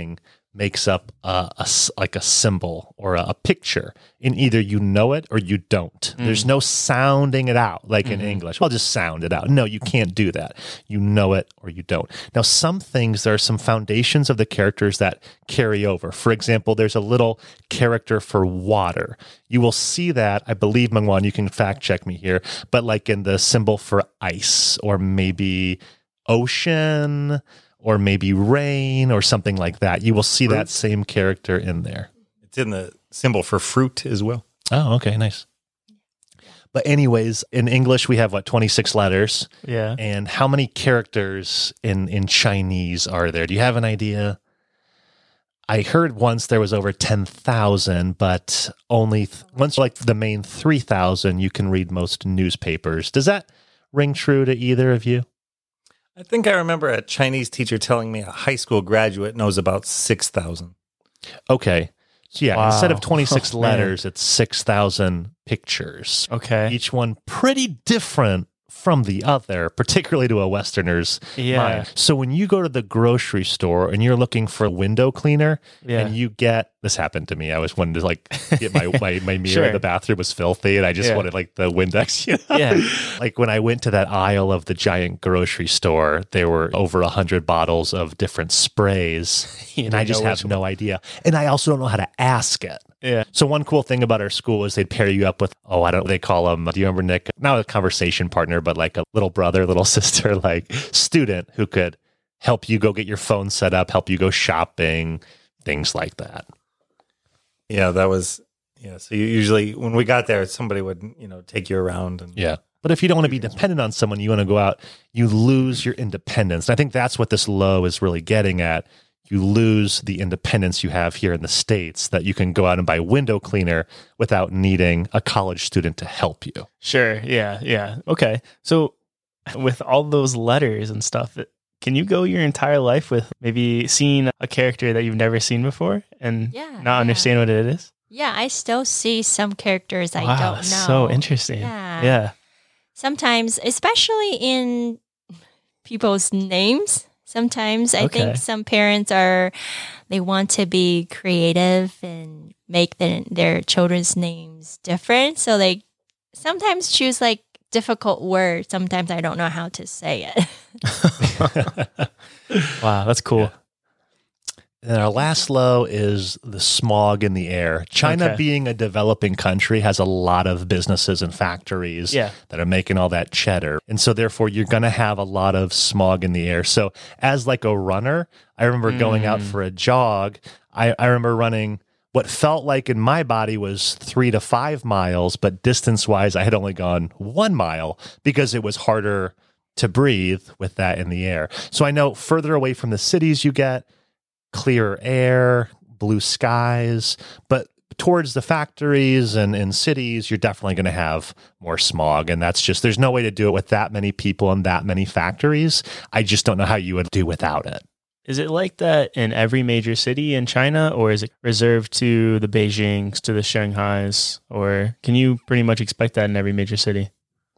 Speaker 1: makes up a, a s- like a symbol or a, a picture. And either you know it or you don't.
Speaker 4: Mm.
Speaker 1: There's no sounding it out like
Speaker 4: Mm-hmm.
Speaker 1: in English. I'll just sound it out. No, you can't do that. You know it or you don't. Now, some things, there are some foundations of the characters that carry over. For example, there's a little character for water. You will see that, I believe, Mengwan, you can fact check me here, but like in the symbol for ice or maybe ocean or maybe rain or something like that. You will see
Speaker 5: Fruit.
Speaker 1: that same character in there.
Speaker 5: It's in the symbol for fruit as well.
Speaker 1: Oh, okay, nice. But anyways, in English, we have, what, twenty-six letters?
Speaker 4: Yeah.
Speaker 1: And how many characters in, in Chinese are there? Do you have an idea? I heard once there was over ten thousand, but only th- once like the main three thousand, you can read most newspapers. Does that ring true to either of you?
Speaker 5: I think I remember a Chinese teacher telling me a high school graduate knows about six thousand.
Speaker 1: Okay. So yeah,
Speaker 4: Wow.
Speaker 1: instead of twenty-six
Speaker 4: Oh, man.
Speaker 1: letters, it's six thousand pictures.
Speaker 4: Okay.
Speaker 1: Each one pretty different from the other, particularly to a Westerner's
Speaker 4: Yeah.
Speaker 1: mind. So when you go to the grocery store and you're looking for a window cleaner
Speaker 4: Yeah.
Speaker 1: and you get, this happened to me. I was wanting to like get my, my, my mirror
Speaker 4: Sure.
Speaker 1: in the bathroom was filthy and I just
Speaker 4: Yeah.
Speaker 1: wanted like the Windex. You know?
Speaker 4: Yeah.
Speaker 1: Like when I went to that aisle of the giant grocery store, there were over a hundred bottles of different sprays
Speaker 4: You
Speaker 1: and I
Speaker 4: didn't
Speaker 1: just
Speaker 4: know
Speaker 1: have
Speaker 4: which
Speaker 1: no idea. And I also don't know how to ask it.
Speaker 4: Yeah.
Speaker 1: So one cool thing about our school is they'd pair you up with, oh, I don't, they call them, do you remember, Nick? Not a conversation partner, but like a little brother, little sister, like student who could help you go get your phone set up, help you go shopping, things like that.
Speaker 5: Yeah, that was, yeah. So you usually, when we got there, somebody would, you know, take you around. And
Speaker 1: Yeah. But if you don't want to be dependent on someone, you want to go out, you lose your independence. And I think that's what this low is really getting at. You lose the independence you have here in the States that you can go out and buy window cleaner without needing a college student to help you.
Speaker 4: Sure. Yeah. Yeah. Okay. So with all those letters and stuff, it- can you go your entire life with maybe seeing a character that you've never seen before and
Speaker 2: Yeah,
Speaker 4: not
Speaker 2: yeah.
Speaker 4: understand what it is?
Speaker 2: Yeah, I still see some characters I
Speaker 4: wow,
Speaker 2: don't know.
Speaker 4: that's so interesting.
Speaker 2: Yeah.
Speaker 4: Yeah.
Speaker 2: Sometimes, especially in people's names, sometimes I
Speaker 4: Okay.
Speaker 2: think some parents are, they want to be creative and make the, their children's names different. So they sometimes choose like difficult words. Sometimes I don't know how to say it.
Speaker 4: Wow. That's cool.
Speaker 1: And our last low is the smog in the air. China,
Speaker 4: Okay.
Speaker 1: being a developing country, has a lot of businesses and factories
Speaker 4: Yeah.
Speaker 1: that are making all that cheddar. And so therefore you're going to have a lot of smog in the air. So as like a runner, I remember going out for a jog. I, I remember running what felt like in my body was three to five miles, but distance wise, I had only gone one mile because it was harder to breathe with that in the air. So I know further away from the cities you get, clearer air, blue skies, but towards the factories and in cities, you're definitely going to have more smog. And that's just, there's no way to do it with that many people and that many factories. I just don't know how you would do without it.
Speaker 4: Is it like that in every major city in China, or is it reserved to the Beijings, to the Shanghais, or can you pretty much expect that in every major city?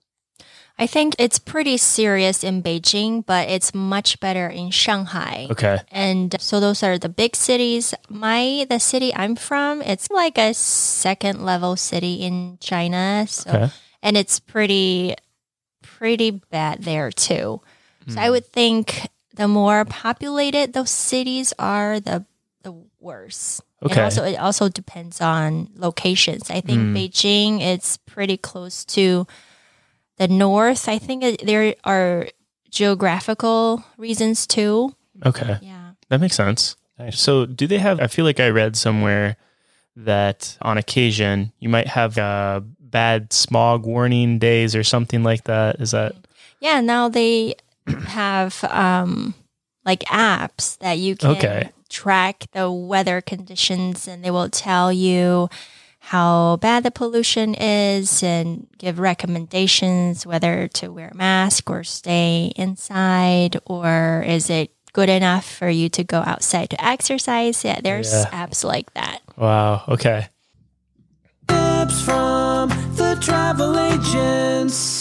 Speaker 2: I think it's pretty serious in Beijing, but it's much better in Shanghai.
Speaker 4: Okay.
Speaker 2: And so those are the big cities. My the city I'm from, it's like a second level city in China. So
Speaker 4: Okay.
Speaker 2: and it's pretty pretty bad there too. So I would think the more populated those cities are, the the worse. And
Speaker 4: Okay.
Speaker 2: also it also depends on locations. I think Beijing it's pretty close to the north. I think it, there are geographical reasons too.
Speaker 4: Okay.
Speaker 2: Yeah.
Speaker 4: That makes sense.
Speaker 1: Nice.
Speaker 4: So, do they have? I feel like I read somewhere that on occasion you might have uh, bad smog warning days or something like that. Is that
Speaker 2: Yeah, now they have um, like apps that you can
Speaker 4: Okay.
Speaker 2: track the weather conditions, and they will tell you how bad the pollution is and give recommendations whether to wear a mask or stay inside, or is it good enough for you to go outside to exercise? Yeah, there's
Speaker 4: Yeah.
Speaker 2: apps like that.
Speaker 4: wow? Okay.
Speaker 3: Tips from the travel agents.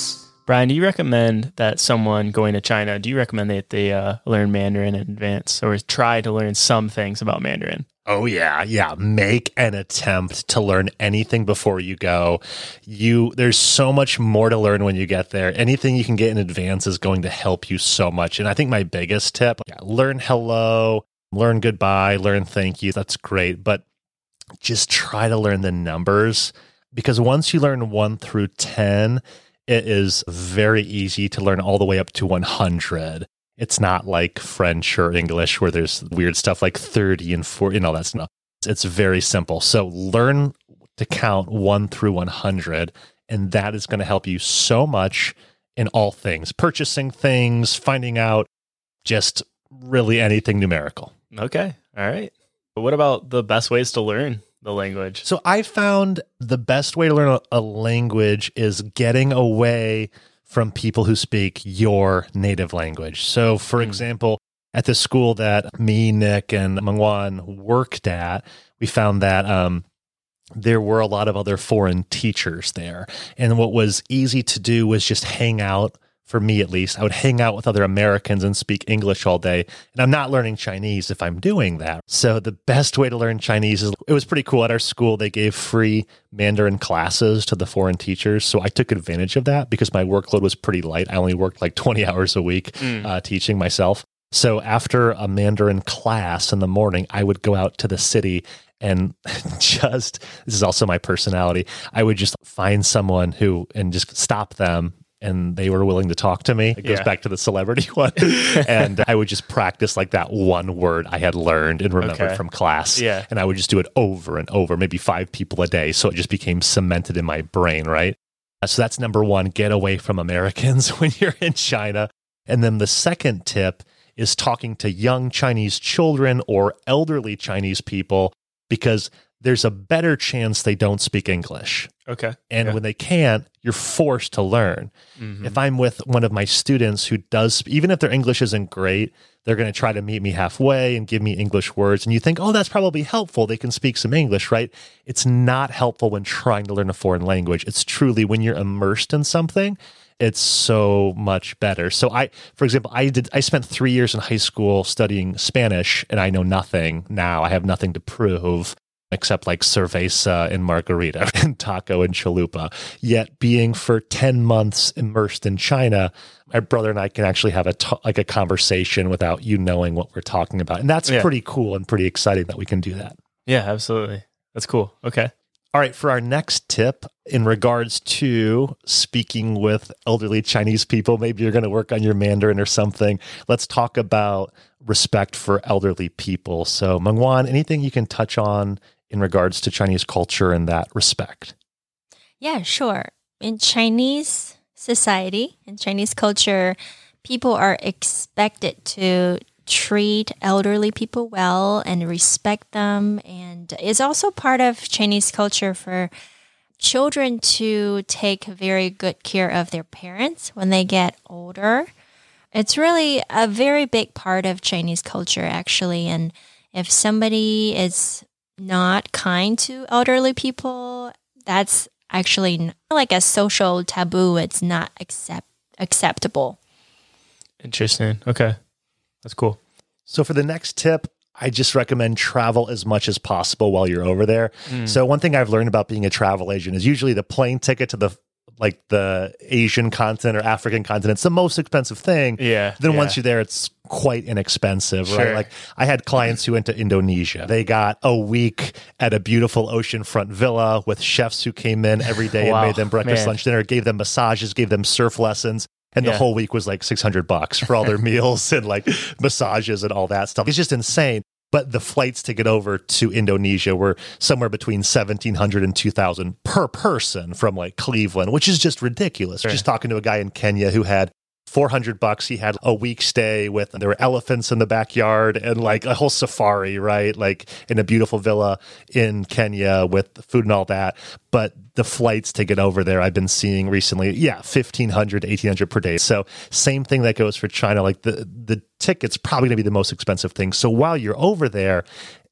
Speaker 4: Brian, do you recommend that someone going to China, do you recommend that they uh, learn Mandarin in advance or try to learn some things about Mandarin?
Speaker 1: Oh, yeah. Yeah. Make an attempt to learn anything before you go. You, there's so much more to learn when you get there. Anything you can get in advance is going to help you so much. And I think my biggest tip, yeah, learn hello, learn goodbye, learn thank you. That's great. But just try to learn the numbers, because once you learn one through ten, it is very easy to learn all the way up to one hundred. It's not like French or English where there's weird stuff like thirty and forty and all that stuff. It's very simple. So learn to count one through one hundred, and that is going to help you so much in all things, purchasing things, finding out just really anything numerical.
Speaker 4: Okay. All right. But what about the best ways to learn the language?
Speaker 1: So I found the best way to learn a, a language is getting away from people who speak your native language. So, for mm. example, at the school that me, Nick, and Mengwan worked at, we found that um, there were a lot of other foreign teachers there. And what was easy to do was just hang out. For me, at least, I would hang out with other Americans and speak English all day. And I'm not learning Chinese if I'm doing that. So the best way to learn Chinese is, it was pretty cool. At our school, they gave free Mandarin classes to the foreign teachers. So I took advantage of that because my workload was pretty light. I only worked like twenty hours a week mm. uh, teaching myself. So after a Mandarin class in the morning, I would go out to the city and just, this is also my personality, I would just find someone who, and just stop them, and they were willing to talk to me. It goes
Speaker 4: yeah.
Speaker 1: back to the celebrity one. And I would just practice like that one word I had learned and remembered
Speaker 4: okay.
Speaker 1: from class.
Speaker 4: Yeah.
Speaker 1: And I would just do it over and over, maybe five people a day. So it just became cemented in my brain, right? So that's number one, get away from Americans when you're in China. And then the second tip is talking to young Chinese children or elderly Chinese people, because there's a better chance they don't speak English.
Speaker 4: Okay.
Speaker 1: And
Speaker 4: yeah.
Speaker 1: when they can't, you're forced to learn. Mm-hmm. If I'm with one of my students who does, even if their English isn't great, they're going to try to meet me halfway and give me English words. And you think, oh, that's probably helpful. They can speak some English, right? It's not helpful when trying to learn a foreign language. It's truly when you're immersed in something, it's so much better. So I, for example, I did, I spent three years in high school studying Spanish, and I know nothing now. I have nothing to prove except like cerveza and margarita and taco and chalupa. Yet being for ten months immersed in China, my brother and I can actually have a t- like a conversation without you knowing what we're talking about. And that's
Speaker 4: yeah.
Speaker 1: pretty cool and pretty exciting that we can do that.
Speaker 4: Yeah, absolutely. That's cool. Okay.
Speaker 1: All right, for our next tip in regards to speaking with elderly Chinese people, maybe you're going to work on your Mandarin or something. Let's talk about respect for elderly people. So, Mengwan, anything you can touch on in regards to Chinese culture in that respect?
Speaker 2: Yeah, sure. In Chinese society, in Chinese culture, people are expected to treat elderly people well and respect them. And it's also part of Chinese culture for children to take very good care of their parents when they get older. It's really a very big part of Chinese culture, actually. And if somebody is not kind to elderly people, that's actually like a social taboo. It's not accept acceptable.
Speaker 4: Interesting. Okay. That's cool.
Speaker 1: So for the next tip, I just recommend travel as much as possible while you're over there. Mm. So one thing I've learned about being a travel agent is usually the plane ticket to the like the Asian continent or African continent, it's the most expensive thing.
Speaker 4: Yeah.
Speaker 1: Then
Speaker 4: yeah.
Speaker 1: once you're there, it's quite inexpensive,
Speaker 4: Sure.
Speaker 1: right? Like I had clients who went to Indonesia. They got a week at a beautiful oceanfront villa with chefs who came in every day
Speaker 4: Wow,
Speaker 1: and made them breakfast,
Speaker 4: man.
Speaker 1: lunch, dinner, gave them massages, gave them surf lessons. And the
Speaker 4: Yeah.
Speaker 1: whole week was like six hundred bucks for all their meals and like massages and all that stuff. It's just insane. But the flights to get over to Indonesia were somewhere between seventeen hundred and two thousand per person from like Cleveland, which is just ridiculous.
Speaker 4: Right.
Speaker 1: Just talking to a guy in Kenya who had four hundred bucks. He had a week stay with, there were elephants in the backyard and like a whole safari, right? Like in a beautiful villa in Kenya with food and all that. But the flights to get over there, I've been seeing recently, yeah, fifteen hundred, eighteen hundred per day. So same thing that goes for China. Like the, the ticket's probably going to be the most expensive thing. So while you're over there,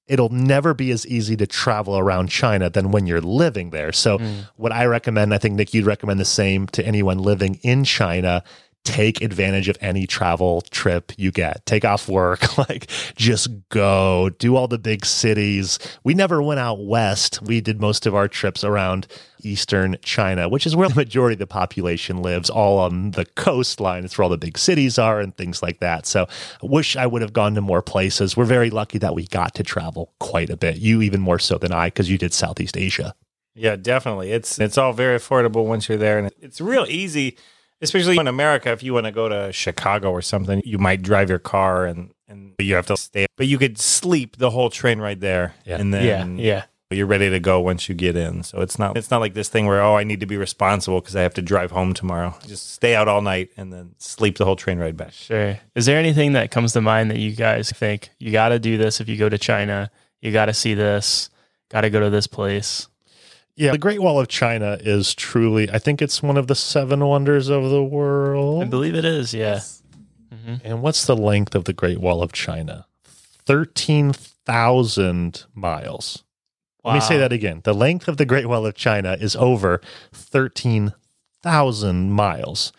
Speaker 1: it'll never be as easy to travel around China than when you're living there. So mm. what I recommend, I think, Nick, you'd recommend the same to anyone living in China. Take advantage of any travel trip you get. Take off work, like just go, do all the big cities. We never went out west. We did most of our trips around eastern China, which is where the majority of the population lives, all on the coastline. It's where all the big cities are and things like that. So I wish I would have gone to more places. We're very lucky that we got to travel quite a bit. You even more so than I, because you did Southeast Asia.
Speaker 5: Yeah, definitely. It's it's all very affordable once you're there, and it's real easy. Especially in America, if you want to go to Chicago or something, you might drive your car and, and you have to stay. But you could sleep the whole train right there.
Speaker 1: Yeah.
Speaker 5: And then
Speaker 4: yeah, yeah.
Speaker 5: you're ready to go once you get in. So it's not it's not like this thing where, oh, I need to be responsible because I have to drive home tomorrow. Just stay out all night and then sleep the whole train ride back.
Speaker 4: Sure. Is there anything that comes to mind that you guys think, you got to do this if you go to China? You got to see this, got to go to this place?
Speaker 1: Yeah, the Great Wall of China is truly, I think it's one of the seven wonders of the world.
Speaker 4: I believe it is, yeah.
Speaker 1: Mm-hmm. And what's the length of the Great Wall of China? thirteen thousand miles. Wow. Let me say that again. The length of the Great Wall of China is over thirteen thousand miles.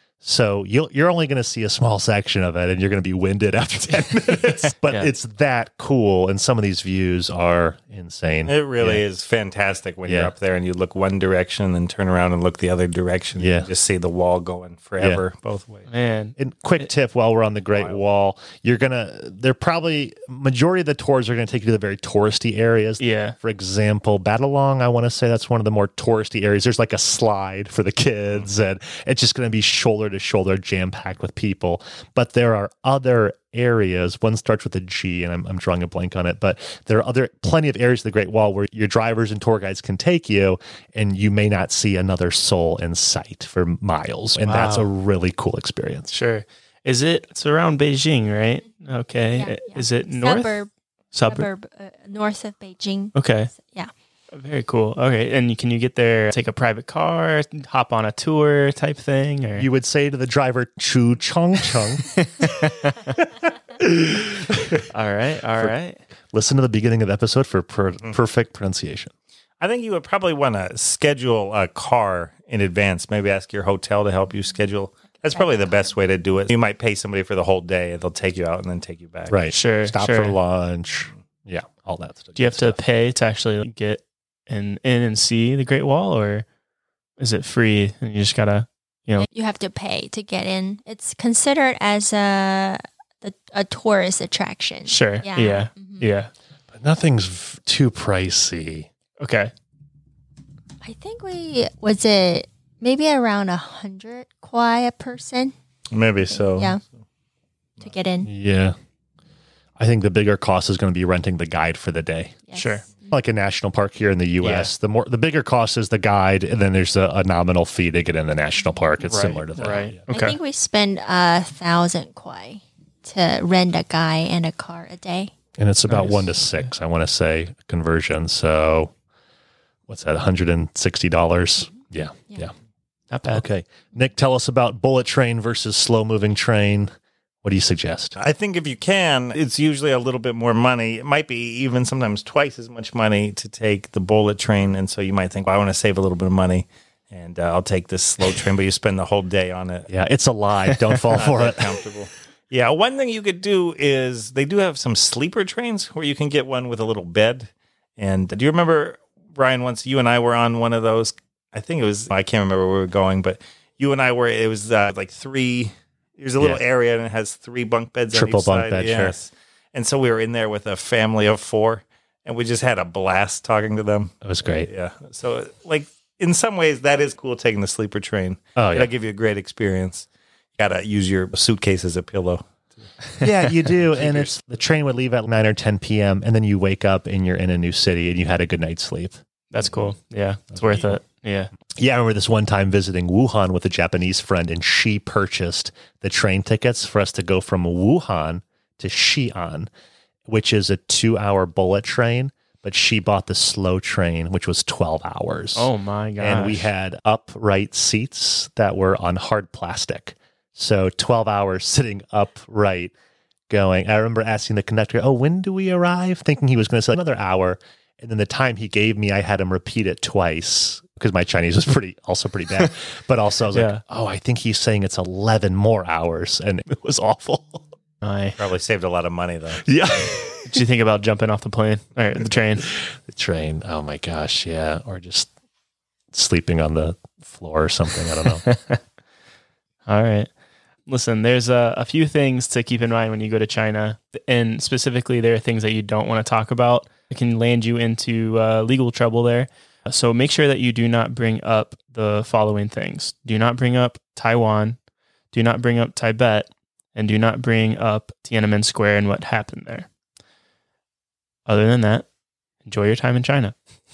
Speaker 1: So you'll, you're only going to see a small section of it, and you're going to be winded after ten minutes. But yeah. It's that cool, and some of these views are insane.
Speaker 5: It really
Speaker 1: yeah.
Speaker 5: is fantastic when
Speaker 1: yeah.
Speaker 5: you're up there and you look one direction and then turn around and look the other direction.
Speaker 1: Yeah.
Speaker 5: You just see the wall going forever
Speaker 1: yeah.
Speaker 5: both ways.
Speaker 4: Man.
Speaker 1: And quick tip while we're on the Great
Speaker 5: Wild.
Speaker 1: Wall, you're going to, they're probably, majority of the tours are going to take you to the very touristy areas.
Speaker 4: Yeah.
Speaker 1: For example, Batalong, I want to say that's one of the more touristy areas. There's like a slide for the kids, mm-hmm. and it's just going to be shoulder to shoulder, jam-packed with people. But there are other areas. One starts with a G, and I'm, I'm drawing a blank on it. But there are other plenty of areas of the Great Wall where your drivers and tour guides can take you, and you may not see another soul in sight for miles. And
Speaker 4: wow.
Speaker 1: that's a really cool experience.
Speaker 4: Sure. Is it? It's around Beijing, right? Okay.
Speaker 2: Yeah, yeah.
Speaker 4: Is it north?
Speaker 2: Suburb. Suburb, uh, north of Beijing.
Speaker 4: Okay.
Speaker 2: Yeah.
Speaker 4: Very cool. Okay. And can you get there, take a private car, hop on a tour type thing? Or?
Speaker 1: You would say to the driver, Chu Chong Chung.
Speaker 4: all right. All
Speaker 1: for,
Speaker 4: right.
Speaker 1: Listen to the beginning of the episode for per, perfect pronunciation.
Speaker 5: I think you would probably want to schedule a car in advance. Maybe ask your hotel to help you schedule. That's probably the best way to do it. You might pay somebody for the whole day, and they'll take you out and then take you back.
Speaker 1: Right.
Speaker 4: Sure.
Speaker 1: Stop
Speaker 4: sure.
Speaker 1: for lunch. Yeah. All that stuff.
Speaker 4: Do you have
Speaker 1: stuff.
Speaker 4: to pay to actually get in, in and see the Great Wall, or is it free and you just gotta, you know?
Speaker 2: You have to pay to get in. It's considered as a a, a tourist attraction.
Speaker 4: Sure.
Speaker 2: Yeah.
Speaker 4: Yeah.
Speaker 2: Mm-hmm.
Speaker 4: Yeah.
Speaker 1: But nothing's v- too pricey.
Speaker 4: Okay.
Speaker 2: I think we, was it maybe around a hundred kwai a person?
Speaker 5: Maybe so.
Speaker 2: Yeah. To get in.
Speaker 1: Yeah. I think the bigger cost is going to be renting the guide for the day.
Speaker 2: Yes.
Speaker 4: Sure.
Speaker 1: Like a national park here in the U S, yeah. the more the bigger cost is the guide, and then there's a, a nominal fee to get in the national park. It's
Speaker 4: right.
Speaker 1: similar to that.
Speaker 4: Right.
Speaker 1: Yeah.
Speaker 4: Okay.
Speaker 2: I think we spend a thousand kwai to rent a guy and a car a day.
Speaker 1: And it's about
Speaker 4: Nice.
Speaker 1: one to six, I want to say, conversion. So what's that, one hundred sixty dollars? Yeah.
Speaker 2: Yeah.
Speaker 1: Yeah.
Speaker 4: Not bad.
Speaker 1: Okay. Nick, tell us about bullet train versus slow moving train. What do you suggest?
Speaker 5: I think if you can, it's usually a little bit more money. It might be even sometimes twice as much money to take the bullet train. And so you might think, well, I want to save a little bit of money, and uh, I'll take this slow train, but you spend the whole day on it.
Speaker 1: Yeah, it's a lie. Don't fall for it.
Speaker 5: Comfortable. Yeah, one thing you could do is they do have some sleeper trains where you can get one with a little bed. And do you remember, Brian, once you and I were on one of those? I think it was, I can't remember where we were going, but you and I were, it was uh, like three... There's a little
Speaker 1: Yeah.
Speaker 5: area, and it has three bunk beds
Speaker 1: Triple
Speaker 5: on each
Speaker 1: bunk
Speaker 5: side.
Speaker 1: bed,
Speaker 5: yes. And so we were in there with a family of four, and we just had a blast talking to them.
Speaker 1: That was great.
Speaker 5: Yeah. So, like, in some ways, that is cool, taking the sleeper train.
Speaker 1: Oh, yeah.
Speaker 5: It'll give you a great experience. You got to use your suitcase as a pillow.
Speaker 1: Yeah, you do. And it's the train would leave at nine or ten p.m., and then you wake up and you're in a new city and you had a good night's sleep.
Speaker 4: That's cool. Yeah. It's worth it. Yeah.
Speaker 1: Yeah, I remember this one time visiting Wuhan with a Japanese friend, and she purchased the train tickets for us to go from Wuhan to Xi'an, which is a two-hour bullet train, but she bought the slow train, which was twelve hours.
Speaker 4: Oh, my gosh.
Speaker 1: And we had upright seats that were on hard plastic. So twelve hours sitting upright, going, I remember asking the conductor, oh, when do we arrive? Thinking he was going to say another hour. And then the time he gave me, I had him repeat it twice because my Chinese was pretty, also pretty bad. But also I was
Speaker 4: Yeah.
Speaker 1: like, oh, I think he's saying it's eleven more hours. And it was awful.
Speaker 4: I,
Speaker 5: Probably saved a lot of money though.
Speaker 1: Yeah.
Speaker 4: did you think about jumping off the plane or the train?
Speaker 1: The train. Oh my gosh. Yeah. Or just sleeping on the floor or something. I don't know.
Speaker 4: All right. Listen, there's a, a few things to keep in mind when you go to China. And specifically, there are things that you don't want to talk about. It can land you into uh, legal trouble there. So make sure that you do not bring up the following things. Do not bring up Taiwan. Do not bring up Tibet. And do not bring up Tiananmen Square and what happened there. Other than that, enjoy your time in China.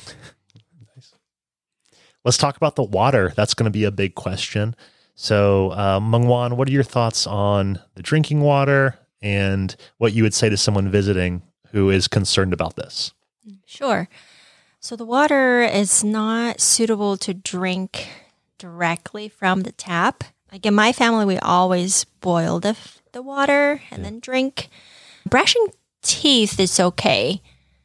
Speaker 1: Let's talk about the water. That's going to be a big question. So, uh, Mengwan, what are your thoughts on the drinking water and what you would say to someone visiting who is concerned about this?
Speaker 2: Sure. So the water is not suitable to drink directly from the tap. Like in my family, we always boil the, the water and then drink. Brushing teeth is okay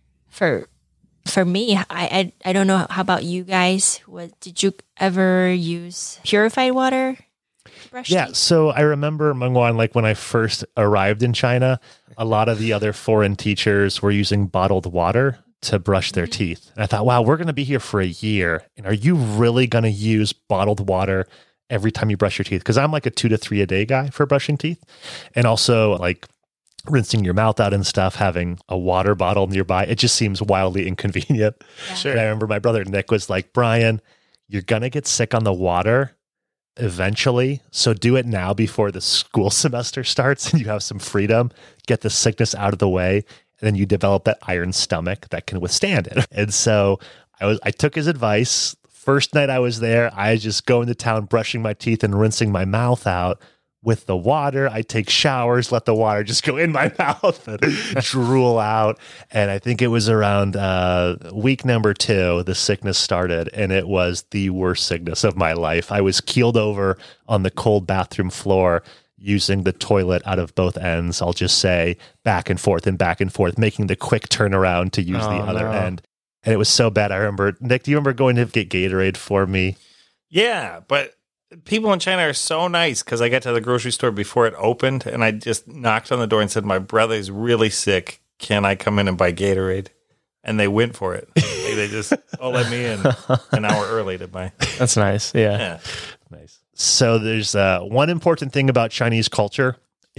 Speaker 2: for for me. I, I I don't know. How about you guys? What did you ever use purified water? to brush
Speaker 1: Yeah,
Speaker 2: teeth?
Speaker 1: so I remember, Mengwan, like when I first arrived in China, a lot of the other foreign teachers were using bottled water to brush their teeth. And I thought, wow, we're going to be here for a year. And are you really going to use bottled water every time you brush your teeth? Because I'm like a two to three a day guy for brushing teeth. And also like rinsing your mouth out and stuff, having a water bottle nearby, it just seems wildly inconvenient.
Speaker 2: Yeah.
Speaker 4: Sure.
Speaker 1: And I remember my brother Nick was like, Brian, you're going to get sick on the water eventually. So do it now before the school semester starts and you have some freedom, get the sickness out of the way. And then you develop that iron stomach that can withstand it. And so I was, I took his advice. First night I was there, I was just going to town, brushing my teeth and rinsing my mouth out with the water. I take showers, let the water just go in my mouth and drool out. And I think it was around uh, week number two, the sickness started, and it was the worst sickness of my life. I was keeled over on the cold bathroom floor, using the toilet out of both ends. I'll just say back and forth and back and forth, making the quick turnaround to use
Speaker 4: Oh,
Speaker 1: the other
Speaker 4: no.
Speaker 1: end. And it was so bad. I remember, Nick, do you remember going to get Gatorade for me?
Speaker 5: Yeah, but people in China are so nice because I got to the grocery store before it opened and I just knocked on the door and said, my brother's really sick. Can I come in and buy Gatorade? And they went for it. Like, they just all let me in an hour early to buy.
Speaker 4: That's nice. Yeah.
Speaker 5: Yeah.
Speaker 1: Nice. So there's uh, one important thing about Chinese culture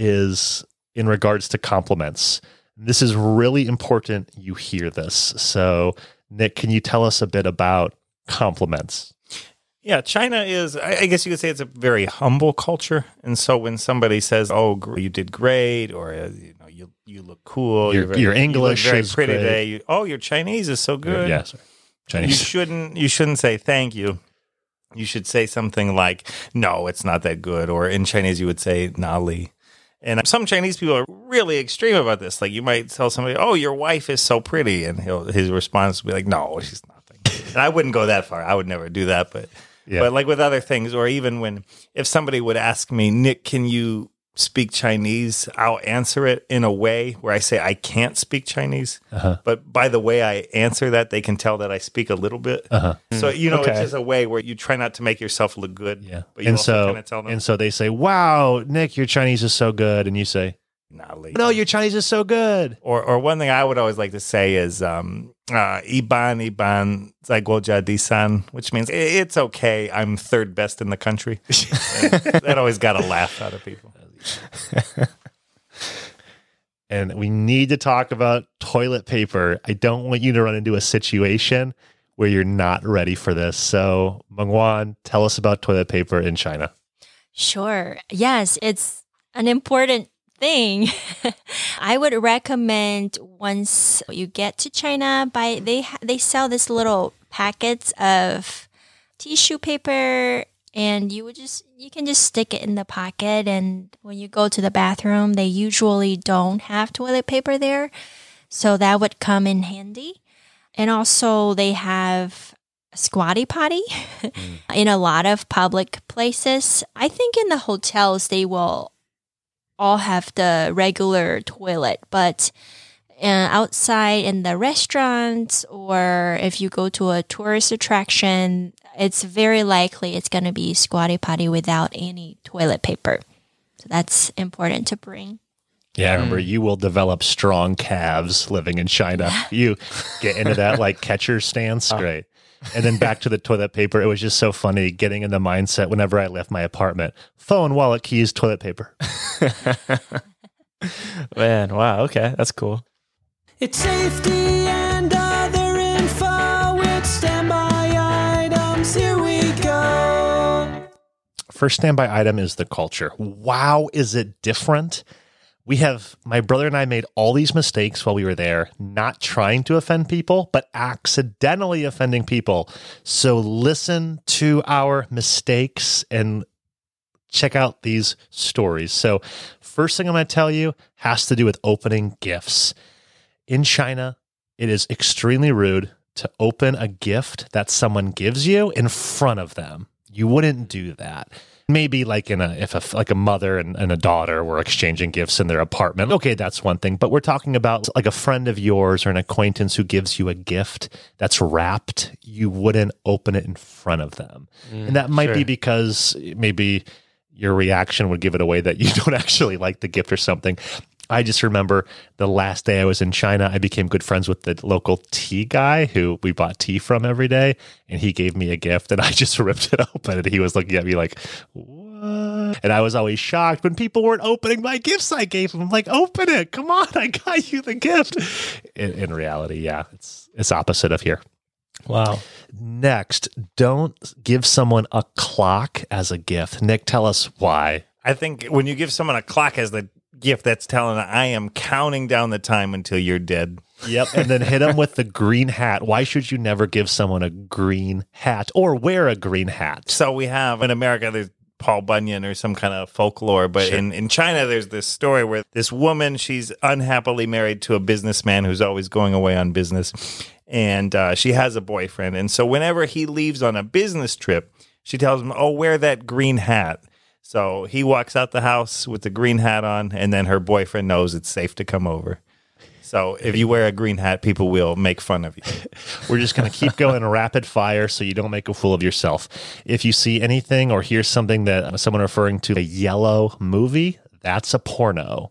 Speaker 1: is in regards to compliments. This is really important you hear this. So, Nick, can you tell us a bit about compliments?
Speaker 5: Yeah, China is, I I guess you could say it's a very humble culture. And so when somebody says, oh, gr- you did great, or uh, you know, you you look cool.
Speaker 1: Your-
Speaker 5: you're very,
Speaker 1: your
Speaker 5: you look
Speaker 1: English
Speaker 5: very
Speaker 1: is
Speaker 5: pretty
Speaker 1: great.
Speaker 5: today. You, oh, your Chinese is so good.
Speaker 1: Yeah, sorry.
Speaker 5: You
Speaker 1: Chinese.
Speaker 5: shouldn't you shouldn't say thank you. You should say something like, no, it's not that good. Or in Chinese, you would say, na li. And some Chinese people are really extreme about this. Like you might tell somebody, oh, your wife is so pretty. And he'll, his response would be like, no, she's not that good. And I wouldn't go that far. I would never do that. But,
Speaker 1: Yeah.
Speaker 5: but like with other things, or even when, if somebody would ask me, Nick, can you speak Chinese? I'll answer it in a way where I say I can't speak Chinese.
Speaker 1: Uh-huh.
Speaker 5: But by the way I answer that, they can tell that I speak a little bit.
Speaker 1: Uh-huh.
Speaker 5: So, you know,
Speaker 4: Okay.
Speaker 5: it's just a way where you try not to make yourself look good.
Speaker 1: Yeah.
Speaker 5: But you
Speaker 1: And
Speaker 5: also
Speaker 1: so,
Speaker 5: kind of tell them,
Speaker 1: and so they say, wow, Nick, your Chinese is so good. And you say,
Speaker 5: nah, Lee.
Speaker 1: no, your Chinese is so good.
Speaker 5: Or, or one thing I would always like to say is, um, uh, Iban, Iban, Zaigoja Disan, which means "I- it's okay. I'm third best in the country. And that always got a laugh out of people.
Speaker 1: And we need to talk about toilet paper. I don't want you to run into a situation where you're not ready for this. So, Mengwan, tell us about toilet paper in China.
Speaker 2: Sure. Yes, it's an important thing. I would recommend once you get to China, buy they ha- they sell this little packets of tissue paper, and you would just you can just stick it in the pocket. And when you go to the bathroom, they usually don't have toilet paper there, so that would come in handy. And also, they have a squatty potty in a lot of public places. I think in the hotels, they will all have the regular toilet, but uh, outside in the restaurants or if you go to a tourist attraction, it's very likely it's going to be squatty potty without any toilet paper. So that's important to bring.
Speaker 1: Yeah, I remember you will develop strong calves living in China. You get into that like catcher stance. Great. And then back to the toilet paper. It was just so funny getting in the mindset whenever I left my apartment. Phone, wallet, keys, toilet paper.
Speaker 4: Man, wow. Okay, that's cool.
Speaker 3: It's safety and other info with standby items. Here we go.
Speaker 1: First standby item is the culture. Wow, is it different? We have, my brother and I made all these mistakes while we were there, not trying to offend people, but accidentally offending people. So listen to our mistakes and check out these stories. So first thing I'm going to tell you has to do with opening gifts. In China, it is extremely rude to open a gift that someone gives you in front of them. You wouldn't do that. Maybe like in a if a like a mother and, and a daughter were exchanging gifts in their apartment. Okay, that's one thing. But we're talking about like a friend of yours or an acquaintance who gives you a gift that's wrapped. You wouldn't open it in front of them. Mm, and that might sure. be because maybe your reaction would give it away that you don't actually like the gift or something. I just remember the last day I was in China, I became good friends with the local tea guy who we bought tea from every day, and he gave me a gift, and I just ripped it open, and he was looking at me like, what? And I was always shocked when people weren't opening my gifts I gave them. I'm like, open it. Come on, I got you the gift. In, in reality, yeah, it's it's opposite of here.
Speaker 4: Wow.
Speaker 1: Next, don't give someone a clock as a gift. Nick, tell us why.
Speaker 5: I think when you give someone a clock as the gift, that's telling them, I am counting down the time until you're dead.
Speaker 1: Yep. And then hit them with the green hat. Why should you never give someone a green hat or wear a green hat?
Speaker 5: So we have in America, there's Paul Bunyan or some kind of folklore. But sure. in, in China, there's this story where this woman, she's unhappily married to a businessman who's always going away on business. And uh, she has a boyfriend. And so whenever he leaves on a business trip, she tells him, oh, wear that green hat. So he walks out the house with the green hat on, and then her boyfriend knows it's safe to come over. So if you wear a green hat, people will make fun of you.
Speaker 1: We're just going to keep going rapid fire so you don't make a fool of yourself. If you see anything or hear something that someone referring to a yellow movie, that's a porno.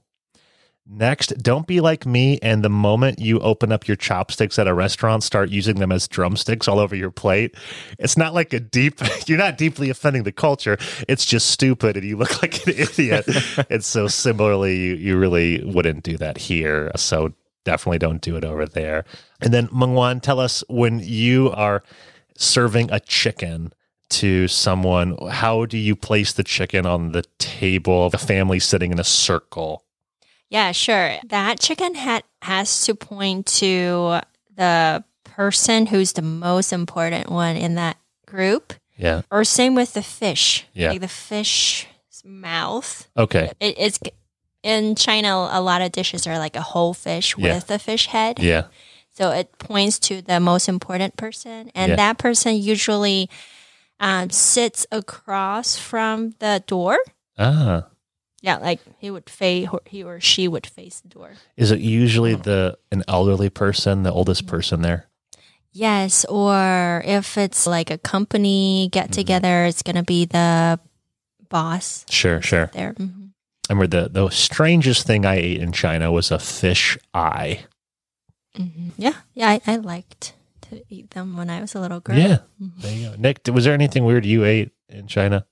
Speaker 1: Next, don't be like me, and the moment you open up your chopsticks at a restaurant, start using them as drumsticks all over your plate. It's not like a deep, you're not deeply offending the culture. It's just stupid, and you look like an idiot. And so similarly, you, you really wouldn't do that here. So definitely don't do it over there. And then, Mengwan, tell us, when you are serving a chicken to someone, how do you place the chicken on the table of a family sitting in a circle?
Speaker 2: Yeah, sure. That chicken hat has to point to the person who's the most important one in that group.
Speaker 1: Yeah.
Speaker 2: Or same with the fish.
Speaker 1: Yeah.
Speaker 2: Like the fish mouth.
Speaker 1: Okay.
Speaker 2: It, it's in China, a lot of dishes are like a whole fish
Speaker 1: Yeah.
Speaker 2: with a fish head.
Speaker 1: Yeah.
Speaker 2: So it points to the most important person. And
Speaker 1: Yeah.
Speaker 2: that person usually um, sits across from the door.
Speaker 1: Ah.
Speaker 2: Yeah, like he would face, he or she would face the door.
Speaker 1: Is it usually the an elderly person, the oldest person there?
Speaker 2: Yes, or if it's like a company get together, it's gonna be the boss.
Speaker 1: Sure, sure.
Speaker 2: There. Mm-hmm.
Speaker 1: I remember the the strangest thing I ate in China was a fish eye.
Speaker 2: Mm-hmm. Yeah, yeah, I, I liked to eat them when I was a little girl.
Speaker 1: Yeah,
Speaker 2: Mm-hmm.
Speaker 1: there you go. Nick, was there anything weird you ate in China?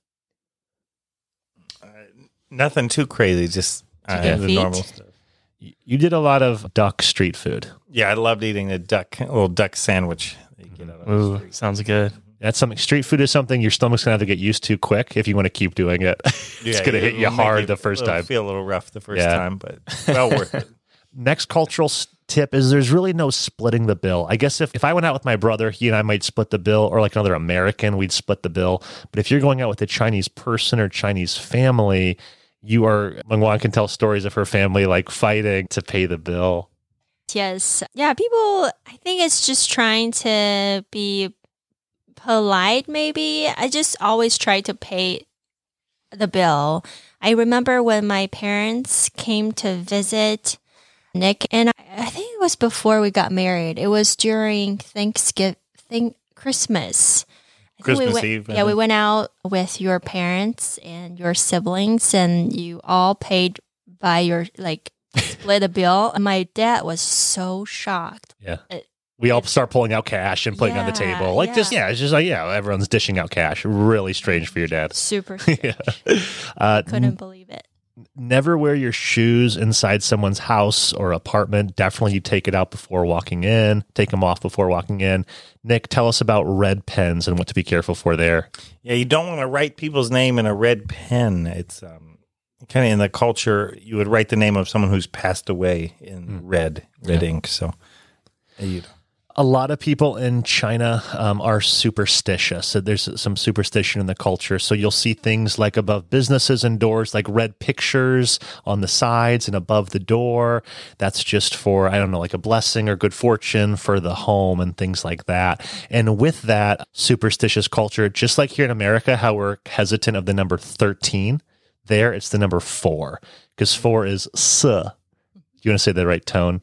Speaker 5: Nothing too crazy, just uh,
Speaker 2: Chicken
Speaker 5: the
Speaker 2: feet?
Speaker 5: normal stuff.
Speaker 1: You you did a lot of duck street food.
Speaker 5: Yeah, I loved eating a duck, a little duck sandwich. That you get out of the
Speaker 4: Ooh,
Speaker 5: street.
Speaker 4: sounds good.
Speaker 1: That's something. Street food is something your stomach's gonna have to get used to quick if you want to keep doing it. It's
Speaker 5: Yeah,
Speaker 1: gonna
Speaker 5: it
Speaker 1: hit you
Speaker 5: will make
Speaker 1: hard
Speaker 5: it
Speaker 1: the first
Speaker 5: it'll
Speaker 1: time.
Speaker 5: Feel a little rough the first
Speaker 1: Yeah.
Speaker 5: time, but well worth it.
Speaker 1: Next cultural s- tip is there's really no splitting the bill. I guess if, if I went out with my brother, he and I might split the bill, or like another American, we'd split the bill. But if you're going out with a Chinese person or Chinese family, you are, Mengwan can tell stories of her family like fighting to pay the bill.
Speaker 2: Yes. Yeah, people, I think it's just trying to be polite, maybe. I just always try to pay the bill. I remember when my parents came to visit Nick, and I, I think it was before we got married. It was during Thanksgiving, think, Christmas. I think we
Speaker 5: Christmas
Speaker 2: went,
Speaker 5: Eve, I
Speaker 2: Yeah, we
Speaker 5: think.
Speaker 2: went out with your parents and your siblings, and you all paid by your, like, split a bill. And my dad was so shocked.
Speaker 1: Yeah.
Speaker 2: It-
Speaker 1: We all start pulling out cash and putting on the
Speaker 2: Yeah,
Speaker 1: table. Like,
Speaker 2: yeah.
Speaker 1: just, yeah, it's just like, yeah, everyone's dishing out cash. Really strange for your dad.
Speaker 2: Super.
Speaker 1: Yeah. Uh,
Speaker 2: Couldn't believe it.
Speaker 1: never wear your shoes inside someone's house or apartment. Definitely you take it out before walking in, take them off before walking in. Nick, tell us about red pens and what to be careful for there.
Speaker 5: Yeah, you don't want to write people's name in a red pen. It's um, kind of in the culture, you would write the name of someone who's passed away in red, red
Speaker 1: Yeah.
Speaker 5: ink. So uh, you
Speaker 1: A lot of people in China um, are superstitious. So there's some superstition in the culture. So you'll see things like above businesses and doors, like red pictures on the sides and above the door. That's just for, I don't know, like a blessing or good fortune for the home and things like that. And with that superstitious culture, just like here in America, how we're hesitant of the number thirteen, there it's the number four, because four is S. You want to say the right tone?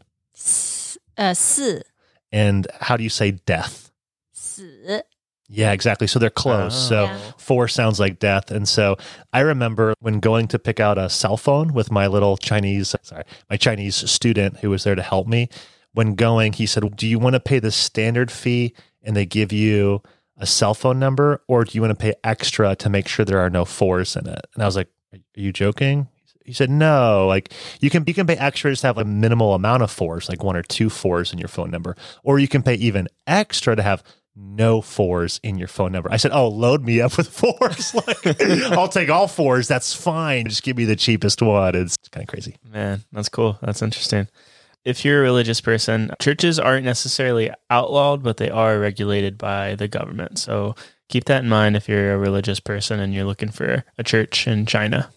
Speaker 2: Uh, 四,
Speaker 1: And how do you say death?
Speaker 2: 死.
Speaker 1: Yeah, exactly. So they're close.
Speaker 5: Oh.
Speaker 1: So
Speaker 2: Yeah.
Speaker 1: four sounds like death. And so I remember when going to pick out a cell phone with my little Chinese, sorry, my Chinese student who was there to help me. When going, he said, do you want to pay the standard fee and they give you a cell phone number, or do you want to pay extra to make sure there are no fours in it? And I was like, are you joking? He said, no, like you can you can pay extra just to have a minimal amount of fours, like one or two fours in your phone number, or you can pay even extra to have no fours in your phone number. I said, oh, load me up with fours. Like, I'll take all fours. That's fine. Just give me the cheapest one. It's kind of crazy.
Speaker 4: Man, that's cool. That's interesting. If you're a religious person, churches aren't necessarily outlawed, but they are regulated by the government. So keep that in mind if you're a religious person and you're looking for a church in China.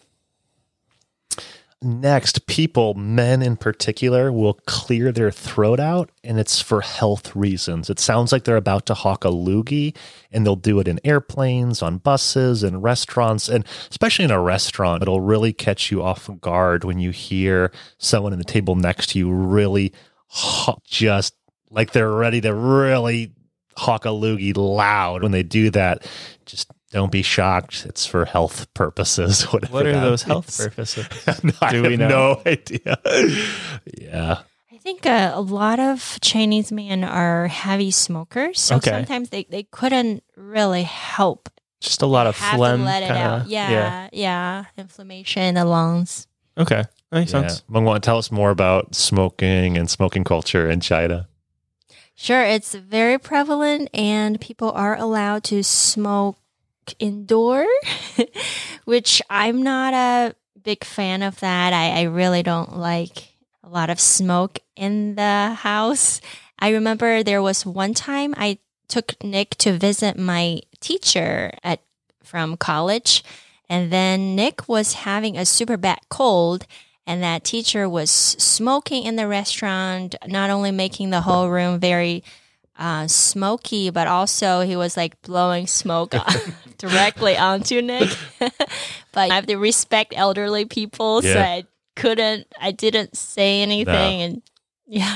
Speaker 1: Next, people, men in particular, will clear their throat out, and it's for health reasons. It sounds like they're about to hawk a loogie, and they'll do it in airplanes, on buses, and restaurants, and especially in a restaurant. It'll really catch you off guard when you hear someone in the table next to you really haw- just like they're ready to really hawk a loogie loud. When they do that, just don't be shocked. It's for health purposes. Whatever
Speaker 4: What are
Speaker 1: that
Speaker 4: those health
Speaker 1: means.
Speaker 4: purposes?
Speaker 1: No, I
Speaker 4: Do
Speaker 1: have
Speaker 4: we know?
Speaker 1: no idea. Yeah.
Speaker 2: I think uh, a lot of Chinese men are heavy smokers, so
Speaker 4: Okay.
Speaker 2: sometimes they, they couldn't really help.
Speaker 4: Just a lot of
Speaker 2: have
Speaker 4: phlegm.
Speaker 2: to let it
Speaker 4: kinda-
Speaker 2: out. Yeah, yeah, inflammation in the lungs.
Speaker 4: Okay. That makes
Speaker 1: Yeah.
Speaker 4: sense.
Speaker 1: Meng, want to tell us more about smoking and smoking culture in China?
Speaker 2: Sure, it's very prevalent, and people are allowed to smoke indoor, which I'm not a big fan of that. I, I really don't like a lot of smoke in the house. I remember there was one time I took Nick to visit my teacher at from college, and then Nick was having a super bad cold, and that teacher was smoking in the restaurant, not only making the whole room very uh, smoky, but also he was like blowing smoke directly onto Nick. But I have to respect elderly people, so
Speaker 1: Yeah.
Speaker 2: I couldn't, I didn't say anything, and yeah.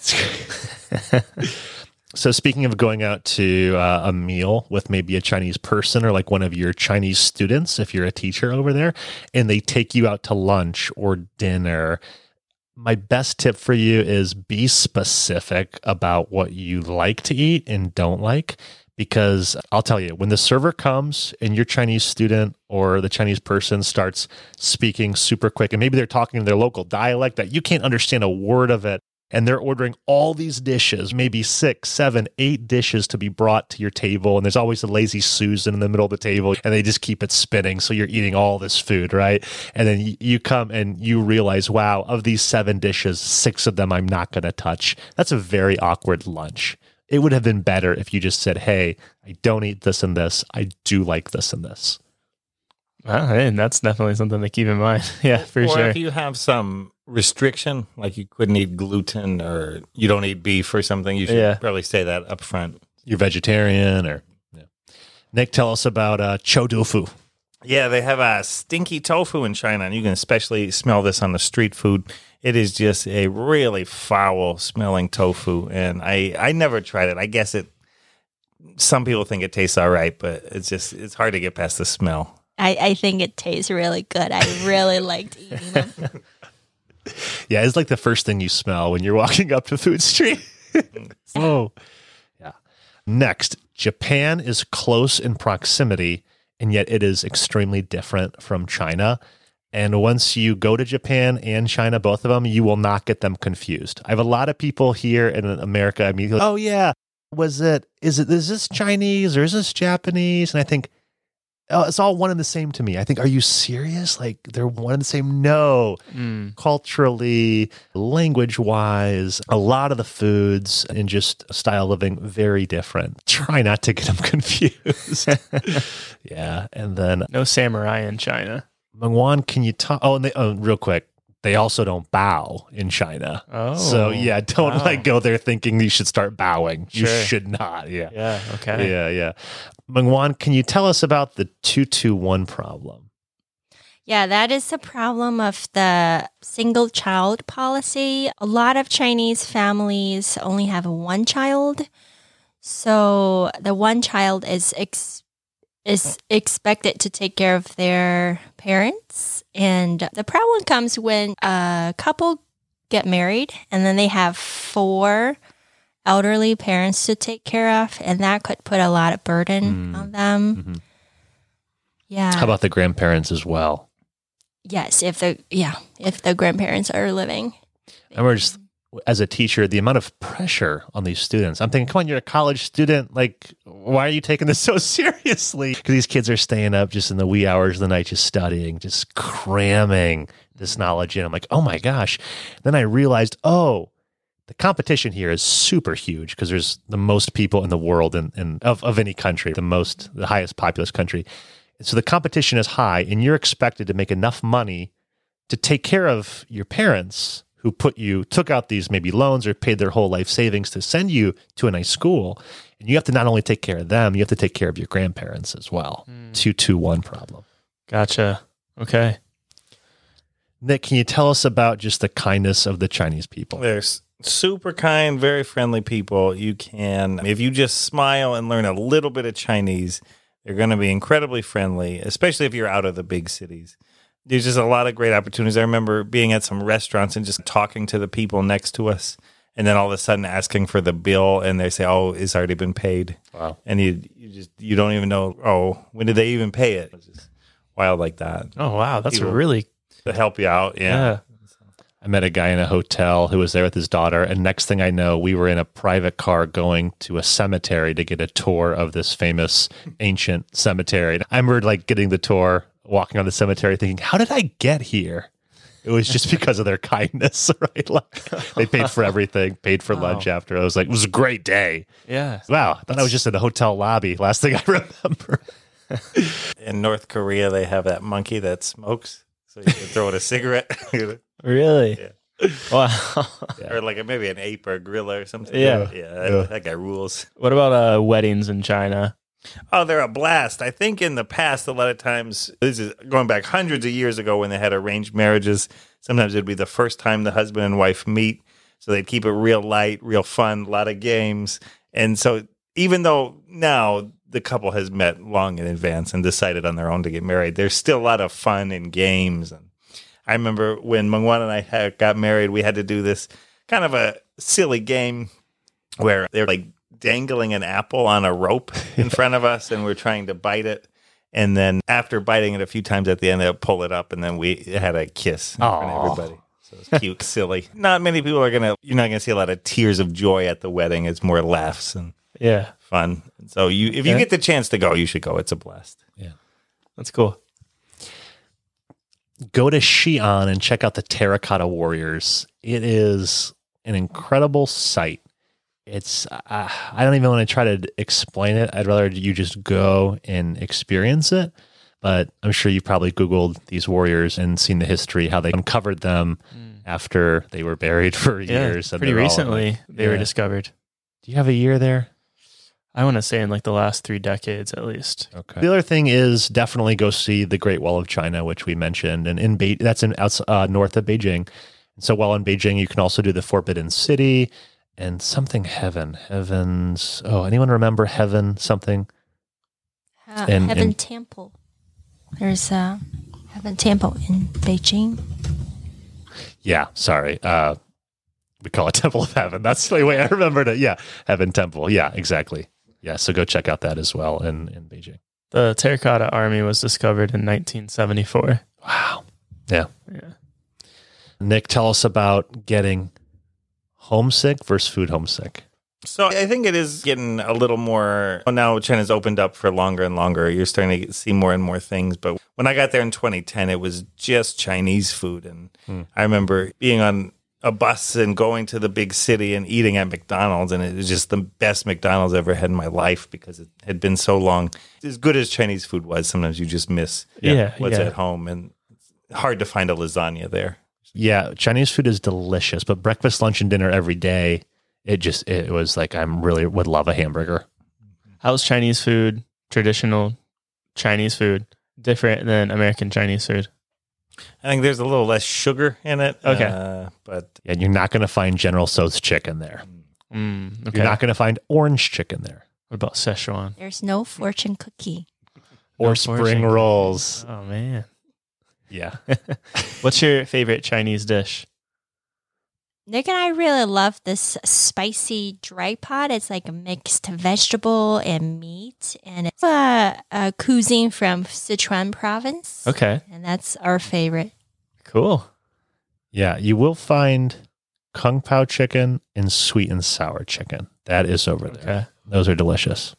Speaker 1: So speaking of going out to uh, a meal with maybe a Chinese person or like one of your Chinese students, if you're a teacher over there, and they take you out to lunch or dinner, my best tip for you is be specific about what you like to eat and don't like. Because I'll tell you, when the server comes and your Chinese student or the Chinese person starts speaking super quick, and maybe they're talking in their local dialect that you can't understand a word of it, and they're ordering all these dishes, maybe six, seven, eight dishes to be brought to your table, and there's always a lazy Susan in the middle of the table, and they just keep it spinning, so you're eating all this food, right? And then you, you come and you realize, wow, of these seven dishes, six of them I'm not going to touch. That's a very awkward lunch. It would have been better if you just said, hey, I don't eat this and this. I do like this and this.
Speaker 4: Well, hey, that's definitely something to keep in mind. Yeah, for
Speaker 5: or
Speaker 4: sure.
Speaker 5: if you have some restriction, like you couldn't eat gluten or you don't eat beef or something, you should
Speaker 4: Yeah.
Speaker 5: probably say that up front.
Speaker 1: You're vegetarian or... Yeah. Nick, tell us about uh, chou tofu.
Speaker 5: Yeah, they have a stinky tofu in China, and you can especially smell this on the street food. It is just a really foul-smelling tofu, and I, I never tried it. I guess it. Some people think it tastes all right, but it's just it's hard to get past the smell.
Speaker 2: I, I think it tastes really good. I really liked eating them.
Speaker 1: Yeah, it's like the first thing you smell when you're walking up the food street. Oh, yeah. Next, Japan is close in proximity, and yet it is extremely different from China. And once you go to Japan and China, both of them, you will not get them confused. I have a lot of people here in America. I mean, oh yeah, was it? Is it? Is this Chinese or is this Japanese? And I think, oh, it's all one and the same to me. I think, are you serious? Like they're one and the same? No.
Speaker 4: Mm.
Speaker 1: Culturally, language-wise, a lot of the foods and just style of living very different. Try not to get them confused. Yeah, and then
Speaker 4: No samurai in China.
Speaker 1: Mengwan, can you talk? Oh, and they, oh, real quick, they also don't bow in China.
Speaker 4: Oh,
Speaker 1: so yeah, don't
Speaker 4: wow.
Speaker 1: like go there thinking you should start bowing. You
Speaker 4: Sure.
Speaker 1: should not. Yeah,
Speaker 4: Yeah. Okay.
Speaker 1: yeah, yeah. Mengwan, can you tell us about the two two one problem?
Speaker 2: Yeah, that is the problem of the single child policy. A lot of Chinese families only have one child. So the one child is ex- is expected to take care of their parents. And the problem comes when a couple get married and then they have four elderly parents to take care of, and that could put a lot of burden
Speaker 1: Mm.
Speaker 2: on them.
Speaker 1: Mm-hmm.
Speaker 2: Yeah.
Speaker 1: How about the grandparents as well?
Speaker 2: Yes, if the yeah, if the grandparents are living.
Speaker 1: And we're just, as a teacher, the amount of pressure on these students. I'm thinking, come on, you're a college student. Like, why are you taking this so seriously? Because these kids are staying up just in the wee hours of the night, just studying, just cramming this knowledge in. I'm like, oh my gosh. Then I realized, oh, the competition here is super huge because there's the most people in the world and in, in, of, of any country, the most, the highest populous country. And so the competition is high, and you're expected to make enough money to take care of your parents who put you, took out these maybe loans or paid their whole life savings to send you to a nice school. And you have to not only take care of them, you have to take care of your grandparents as well.
Speaker 4: Mm.
Speaker 1: two two one problem.
Speaker 4: Gotcha. Okay.
Speaker 1: Nick, can you tell us about just the kindness of the Chinese people?
Speaker 5: They're s- super kind, very friendly people. You can, if you just smile and learn a little bit of Chinese, they're going to be incredibly friendly, especially if you're out of the big cities. There's just a lot of great opportunities. I remember being at some restaurants and just talking to the people next to us, and then all of a sudden asking for the bill, and they say, "Oh, it's already been paid."
Speaker 1: Wow.
Speaker 5: And you you just you don't even know. Oh, when did they even pay it? It's just wild like that
Speaker 4: Oh, wow. That's
Speaker 5: People-
Speaker 4: really,
Speaker 5: to help you out. Yeah.
Speaker 4: yeah.
Speaker 1: I met a guy in a hotel who was there with his daughter, and next thing I know, we were in a private car going to a cemetery to get a tour of this famous ancient cemetery. I remember like getting the tour, walking on the cemetery, thinking, "How did I get here?" It was just because of their kindness, right? Like they paid for everything, paid for lunch after. I was like, it was a great day.
Speaker 4: Yeah.
Speaker 1: Wow, I thought I was just in a hotel lobby. Last thing I remember.
Speaker 5: In North Korea, they have that monkey that smokes, so you can throw it a cigarette.
Speaker 4: Really?
Speaker 5: Yeah.
Speaker 4: Wow.
Speaker 5: Or like a, maybe an ape or a gorilla or something.
Speaker 4: Yeah.
Speaker 5: Yeah, that,
Speaker 1: Yeah.
Speaker 5: that guy rules.
Speaker 4: What about uh, weddings in China?
Speaker 5: Oh, they're a blast. I think in the past, a lot of times, this is going back hundreds of years ago when they had arranged marriages. Sometimes it'd be the first time the husband and wife meet. So they'd keep it real light, real fun, a lot of games. And so even though now the couple has met long in advance and decided on their own to get married, there's still a lot of fun and games. And I remember when Mengwan and I had, got married, we had to do this kind of a silly game where they're like dangling an apple on a rope in front of us, and we're trying to bite it. And then after biting it a few times at the end, they'll pull it up, and then we had a kiss in front of everybody. So it's cute, silly. Not many people are going to, you're not going to see a lot of tears of joy at the wedding. It's more laughs and
Speaker 4: Yeah.
Speaker 5: fun. So you, if you
Speaker 4: Yeah.
Speaker 5: get the chance to go, you should go. It's a blast.
Speaker 4: That's cool.
Speaker 1: Go to Xi'an and check out the Terracotta Warriors. It is an incredible sight. It's uh, I don't even want to try to explain it. I'd rather you just go and experience it. But I'm sure you probably Googled these warriors and seen the history, how they uncovered them after they were buried for
Speaker 4: Yeah.
Speaker 1: years. and
Speaker 4: Pretty
Speaker 1: they're all,
Speaker 4: recently,
Speaker 1: like-
Speaker 4: they were
Speaker 1: Yeah.
Speaker 4: discovered.
Speaker 1: Do you have a year there?
Speaker 4: I want to say in like the last three decades at least.
Speaker 1: Okay. The other thing is definitely go see the Great Wall of China, which we mentioned, and in Be- that's in outs- uh, north of Beijing. And so while in Beijing, you can also do the Forbidden City and something heaven, heavens. Oh, anyone remember heaven something?
Speaker 2: Uh,
Speaker 1: And-
Speaker 2: Heaven
Speaker 1: and-
Speaker 2: Temple. There's a Heaven Temple in Beijing.
Speaker 1: Yeah, sorry. Uh, we call it Temple of Heaven. That's the way I remembered it. Yeah, Heaven Temple. Yeah, exactly. Yeah, so go check out that as well in, in Beijing.
Speaker 4: The Terracotta Army was discovered in nineteen seventy-four.
Speaker 1: Wow. Yeah.
Speaker 4: Yeah.
Speaker 1: Nick, tell us about getting homesick versus food homesick.
Speaker 5: So I think it is getting a little more, well, now China's opened up for longer and longer. You're starting to see more and more things. But when I got there in twenty ten, it was just Chinese food. And
Speaker 1: Hmm.
Speaker 5: I remember being on a bus and going to the big city and eating at McDonald's. And it was just the best McDonald's I ever had in my life because it had been so long. As good as Chinese food was, sometimes you just miss
Speaker 4: Yeah,
Speaker 5: what's
Speaker 4: yeah.
Speaker 5: at home. And it's hard to find a lasagna there.
Speaker 1: Yeah, Chinese food is delicious, but breakfast, lunch, and dinner every day, it just, it was like, I'm really would love a hamburger.
Speaker 4: How's Chinese food, traditional Chinese food, different than American Chinese food?
Speaker 5: I think there's a little less sugar in it.
Speaker 4: Okay.
Speaker 5: Uh, but
Speaker 1: Yeah, you're not going to find General Tso's chicken there.
Speaker 4: Mm, okay.
Speaker 1: You're not going to find orange chicken there.
Speaker 4: What about Szechuan?
Speaker 2: There's no fortune cookie.
Speaker 1: Or
Speaker 4: No
Speaker 1: spring
Speaker 4: fortune.
Speaker 1: rolls.
Speaker 4: Oh, man.
Speaker 1: Yeah.
Speaker 4: What's your favorite Chinese dish?
Speaker 2: Nick and I really love this spicy dry pot. It's like a mixed vegetable and meat, and it's a, a cuisine from Sichuan province.
Speaker 4: Okay,
Speaker 2: And that's our favorite.
Speaker 4: cool.
Speaker 1: Yeah, you will find Kung Pao chicken and sweet and sour chicken. That is over there.
Speaker 4: Okay.
Speaker 1: Those are delicious.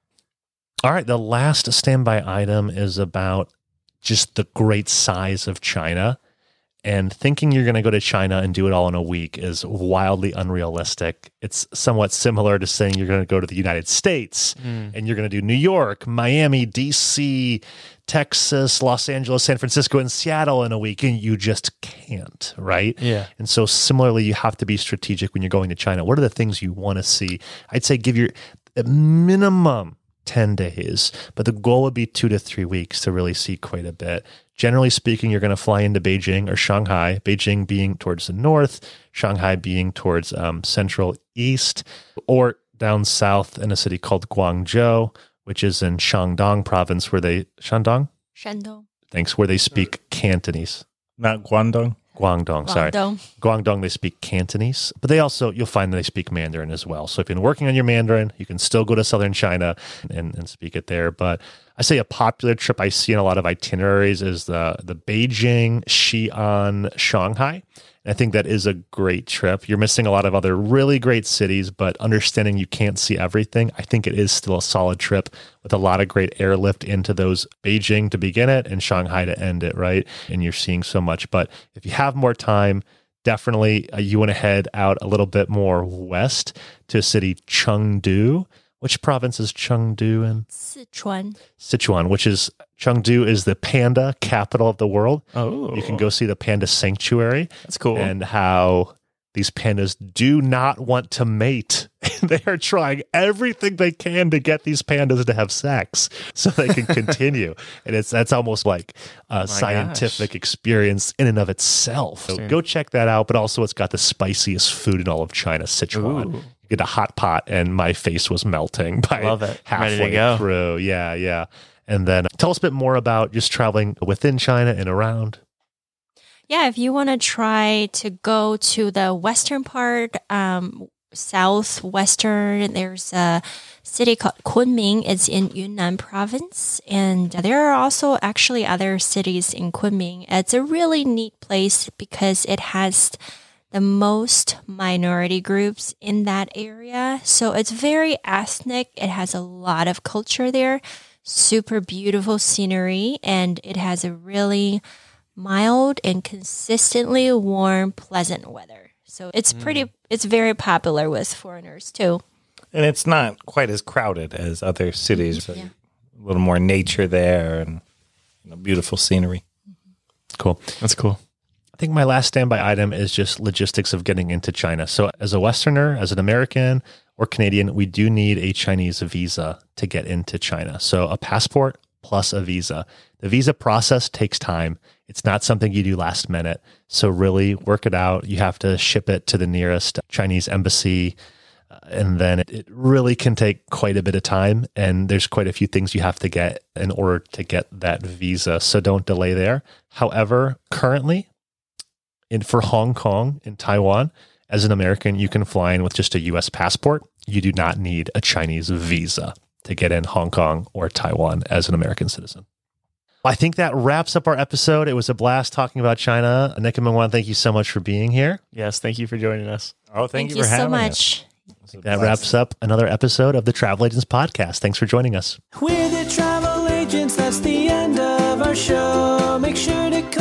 Speaker 1: All right, the last standby item is about just the great size of China. And thinking you're going to go to China and do it all in a week is wildly unrealistic. It's somewhat similar to saying you're going to go to the United States
Speaker 4: Mm.
Speaker 1: and you're going to do New York, Miami, D C, Texas, Los Angeles, San Francisco, and Seattle in a week, and you just can't, right?
Speaker 4: Yeah.
Speaker 1: And so similarly, you have to be strategic when you're going to China. What are the things you want to see? I'd say give your a minimum ten days, but the goal would be two to three weeks to really see quite a bit. Generally speaking, you're going to fly into Beijing or Shanghai, Beijing being towards the north, Shanghai being towards um, central east, or down south in a city called Guangzhou, which is in Shandong province, where they, Shandong?
Speaker 2: Shandong.
Speaker 1: Thanks, where they speak Cantonese.
Speaker 5: not Guangdong.
Speaker 1: Guangdong, sorry.
Speaker 2: Guangdong.
Speaker 1: Guangdong, they speak Cantonese, but they also, you'll find that they speak Mandarin as well. So if you've been working on your Mandarin, you can still go to southern China and, and speak it there. But I say a popular trip I see in a lot of itineraries is the, the Beijing, Xi'an, Shanghai. And I think that is a great trip. You're missing a lot of other really great cities, but understanding you can't see everything, I think it is still a solid trip with a lot of great airlift into those Beijing to begin it and Shanghai to end it, right? And you're seeing so much. But if you have more time, definitely uh, you want to head out a little bit more west to a city Chengdu. Which province is Chengdu in?
Speaker 2: Sichuan.
Speaker 1: Sichuan, which is Chengdu is the panda capital of the world.
Speaker 4: Oh,
Speaker 1: You can go see the panda sanctuary
Speaker 4: That's cool.
Speaker 1: and how these pandas do not want to mate. They are trying everything they can to get these pandas to have sex so they can continue. And it's that's almost like a scientific experience in and of itself. So
Speaker 4: Interesting.
Speaker 1: go check that out. But also, it's got the spiciest food in all of China, Sichuan.
Speaker 4: Ooh.
Speaker 1: You get a hot pot, and my face was melting by
Speaker 4: Love it. Ready to
Speaker 1: halfway
Speaker 4: go.
Speaker 1: through. Yeah, yeah. And then tell us a bit more about just traveling within China and around.
Speaker 2: Yeah, if you want to try to go to the western part, um, southwestern, there's a city called Kunming. It's in Yunnan province. And there are also actually other cities in Kunming. It's a really neat place because it has the most minority groups in that area. So it's very ethnic. It has a lot of culture there, super beautiful scenery, and it has a really mild and consistently warm, pleasant weather. So it's pretty, it's very popular with foreigners too.
Speaker 5: And it's not quite as crowded as other cities. So
Speaker 2: Yeah.
Speaker 5: A little more nature there and you know, beautiful scenery.
Speaker 1: Cool.
Speaker 4: That's cool.
Speaker 1: I think my last standby item is just logistics of getting into China. So as a Westerner, as an American, or Canadian, we do need a Chinese visa to get into China. So a passport plus a visa. The visa process takes time. It's not something you do last minute. So really work it out. You have to ship it to the nearest Chinese embassy. Uh, and then it, it really can take quite a bit of time. And there's quite a few things you have to get in order to get that visa. So don't delay there. However, currently, in for Hong Kong and Taiwan, as an American, you can fly in with just a U S passport. You do not need a Chinese visa to get in Hong Kong or Taiwan as an American citizen. I think that wraps up our episode. It was a blast talking about China. Nick and Mingwan, thank you so much for being here.
Speaker 4: Yes, thank you for joining us.
Speaker 5: Oh, thank,
Speaker 2: Thank
Speaker 5: you
Speaker 2: you
Speaker 5: for
Speaker 2: so
Speaker 5: having
Speaker 2: much.
Speaker 5: us.
Speaker 1: That wraps up another episode of the Travel Agents Podcast. Thanks for joining us.
Speaker 3: We're the travel agents, that's the end of our show. Make sure to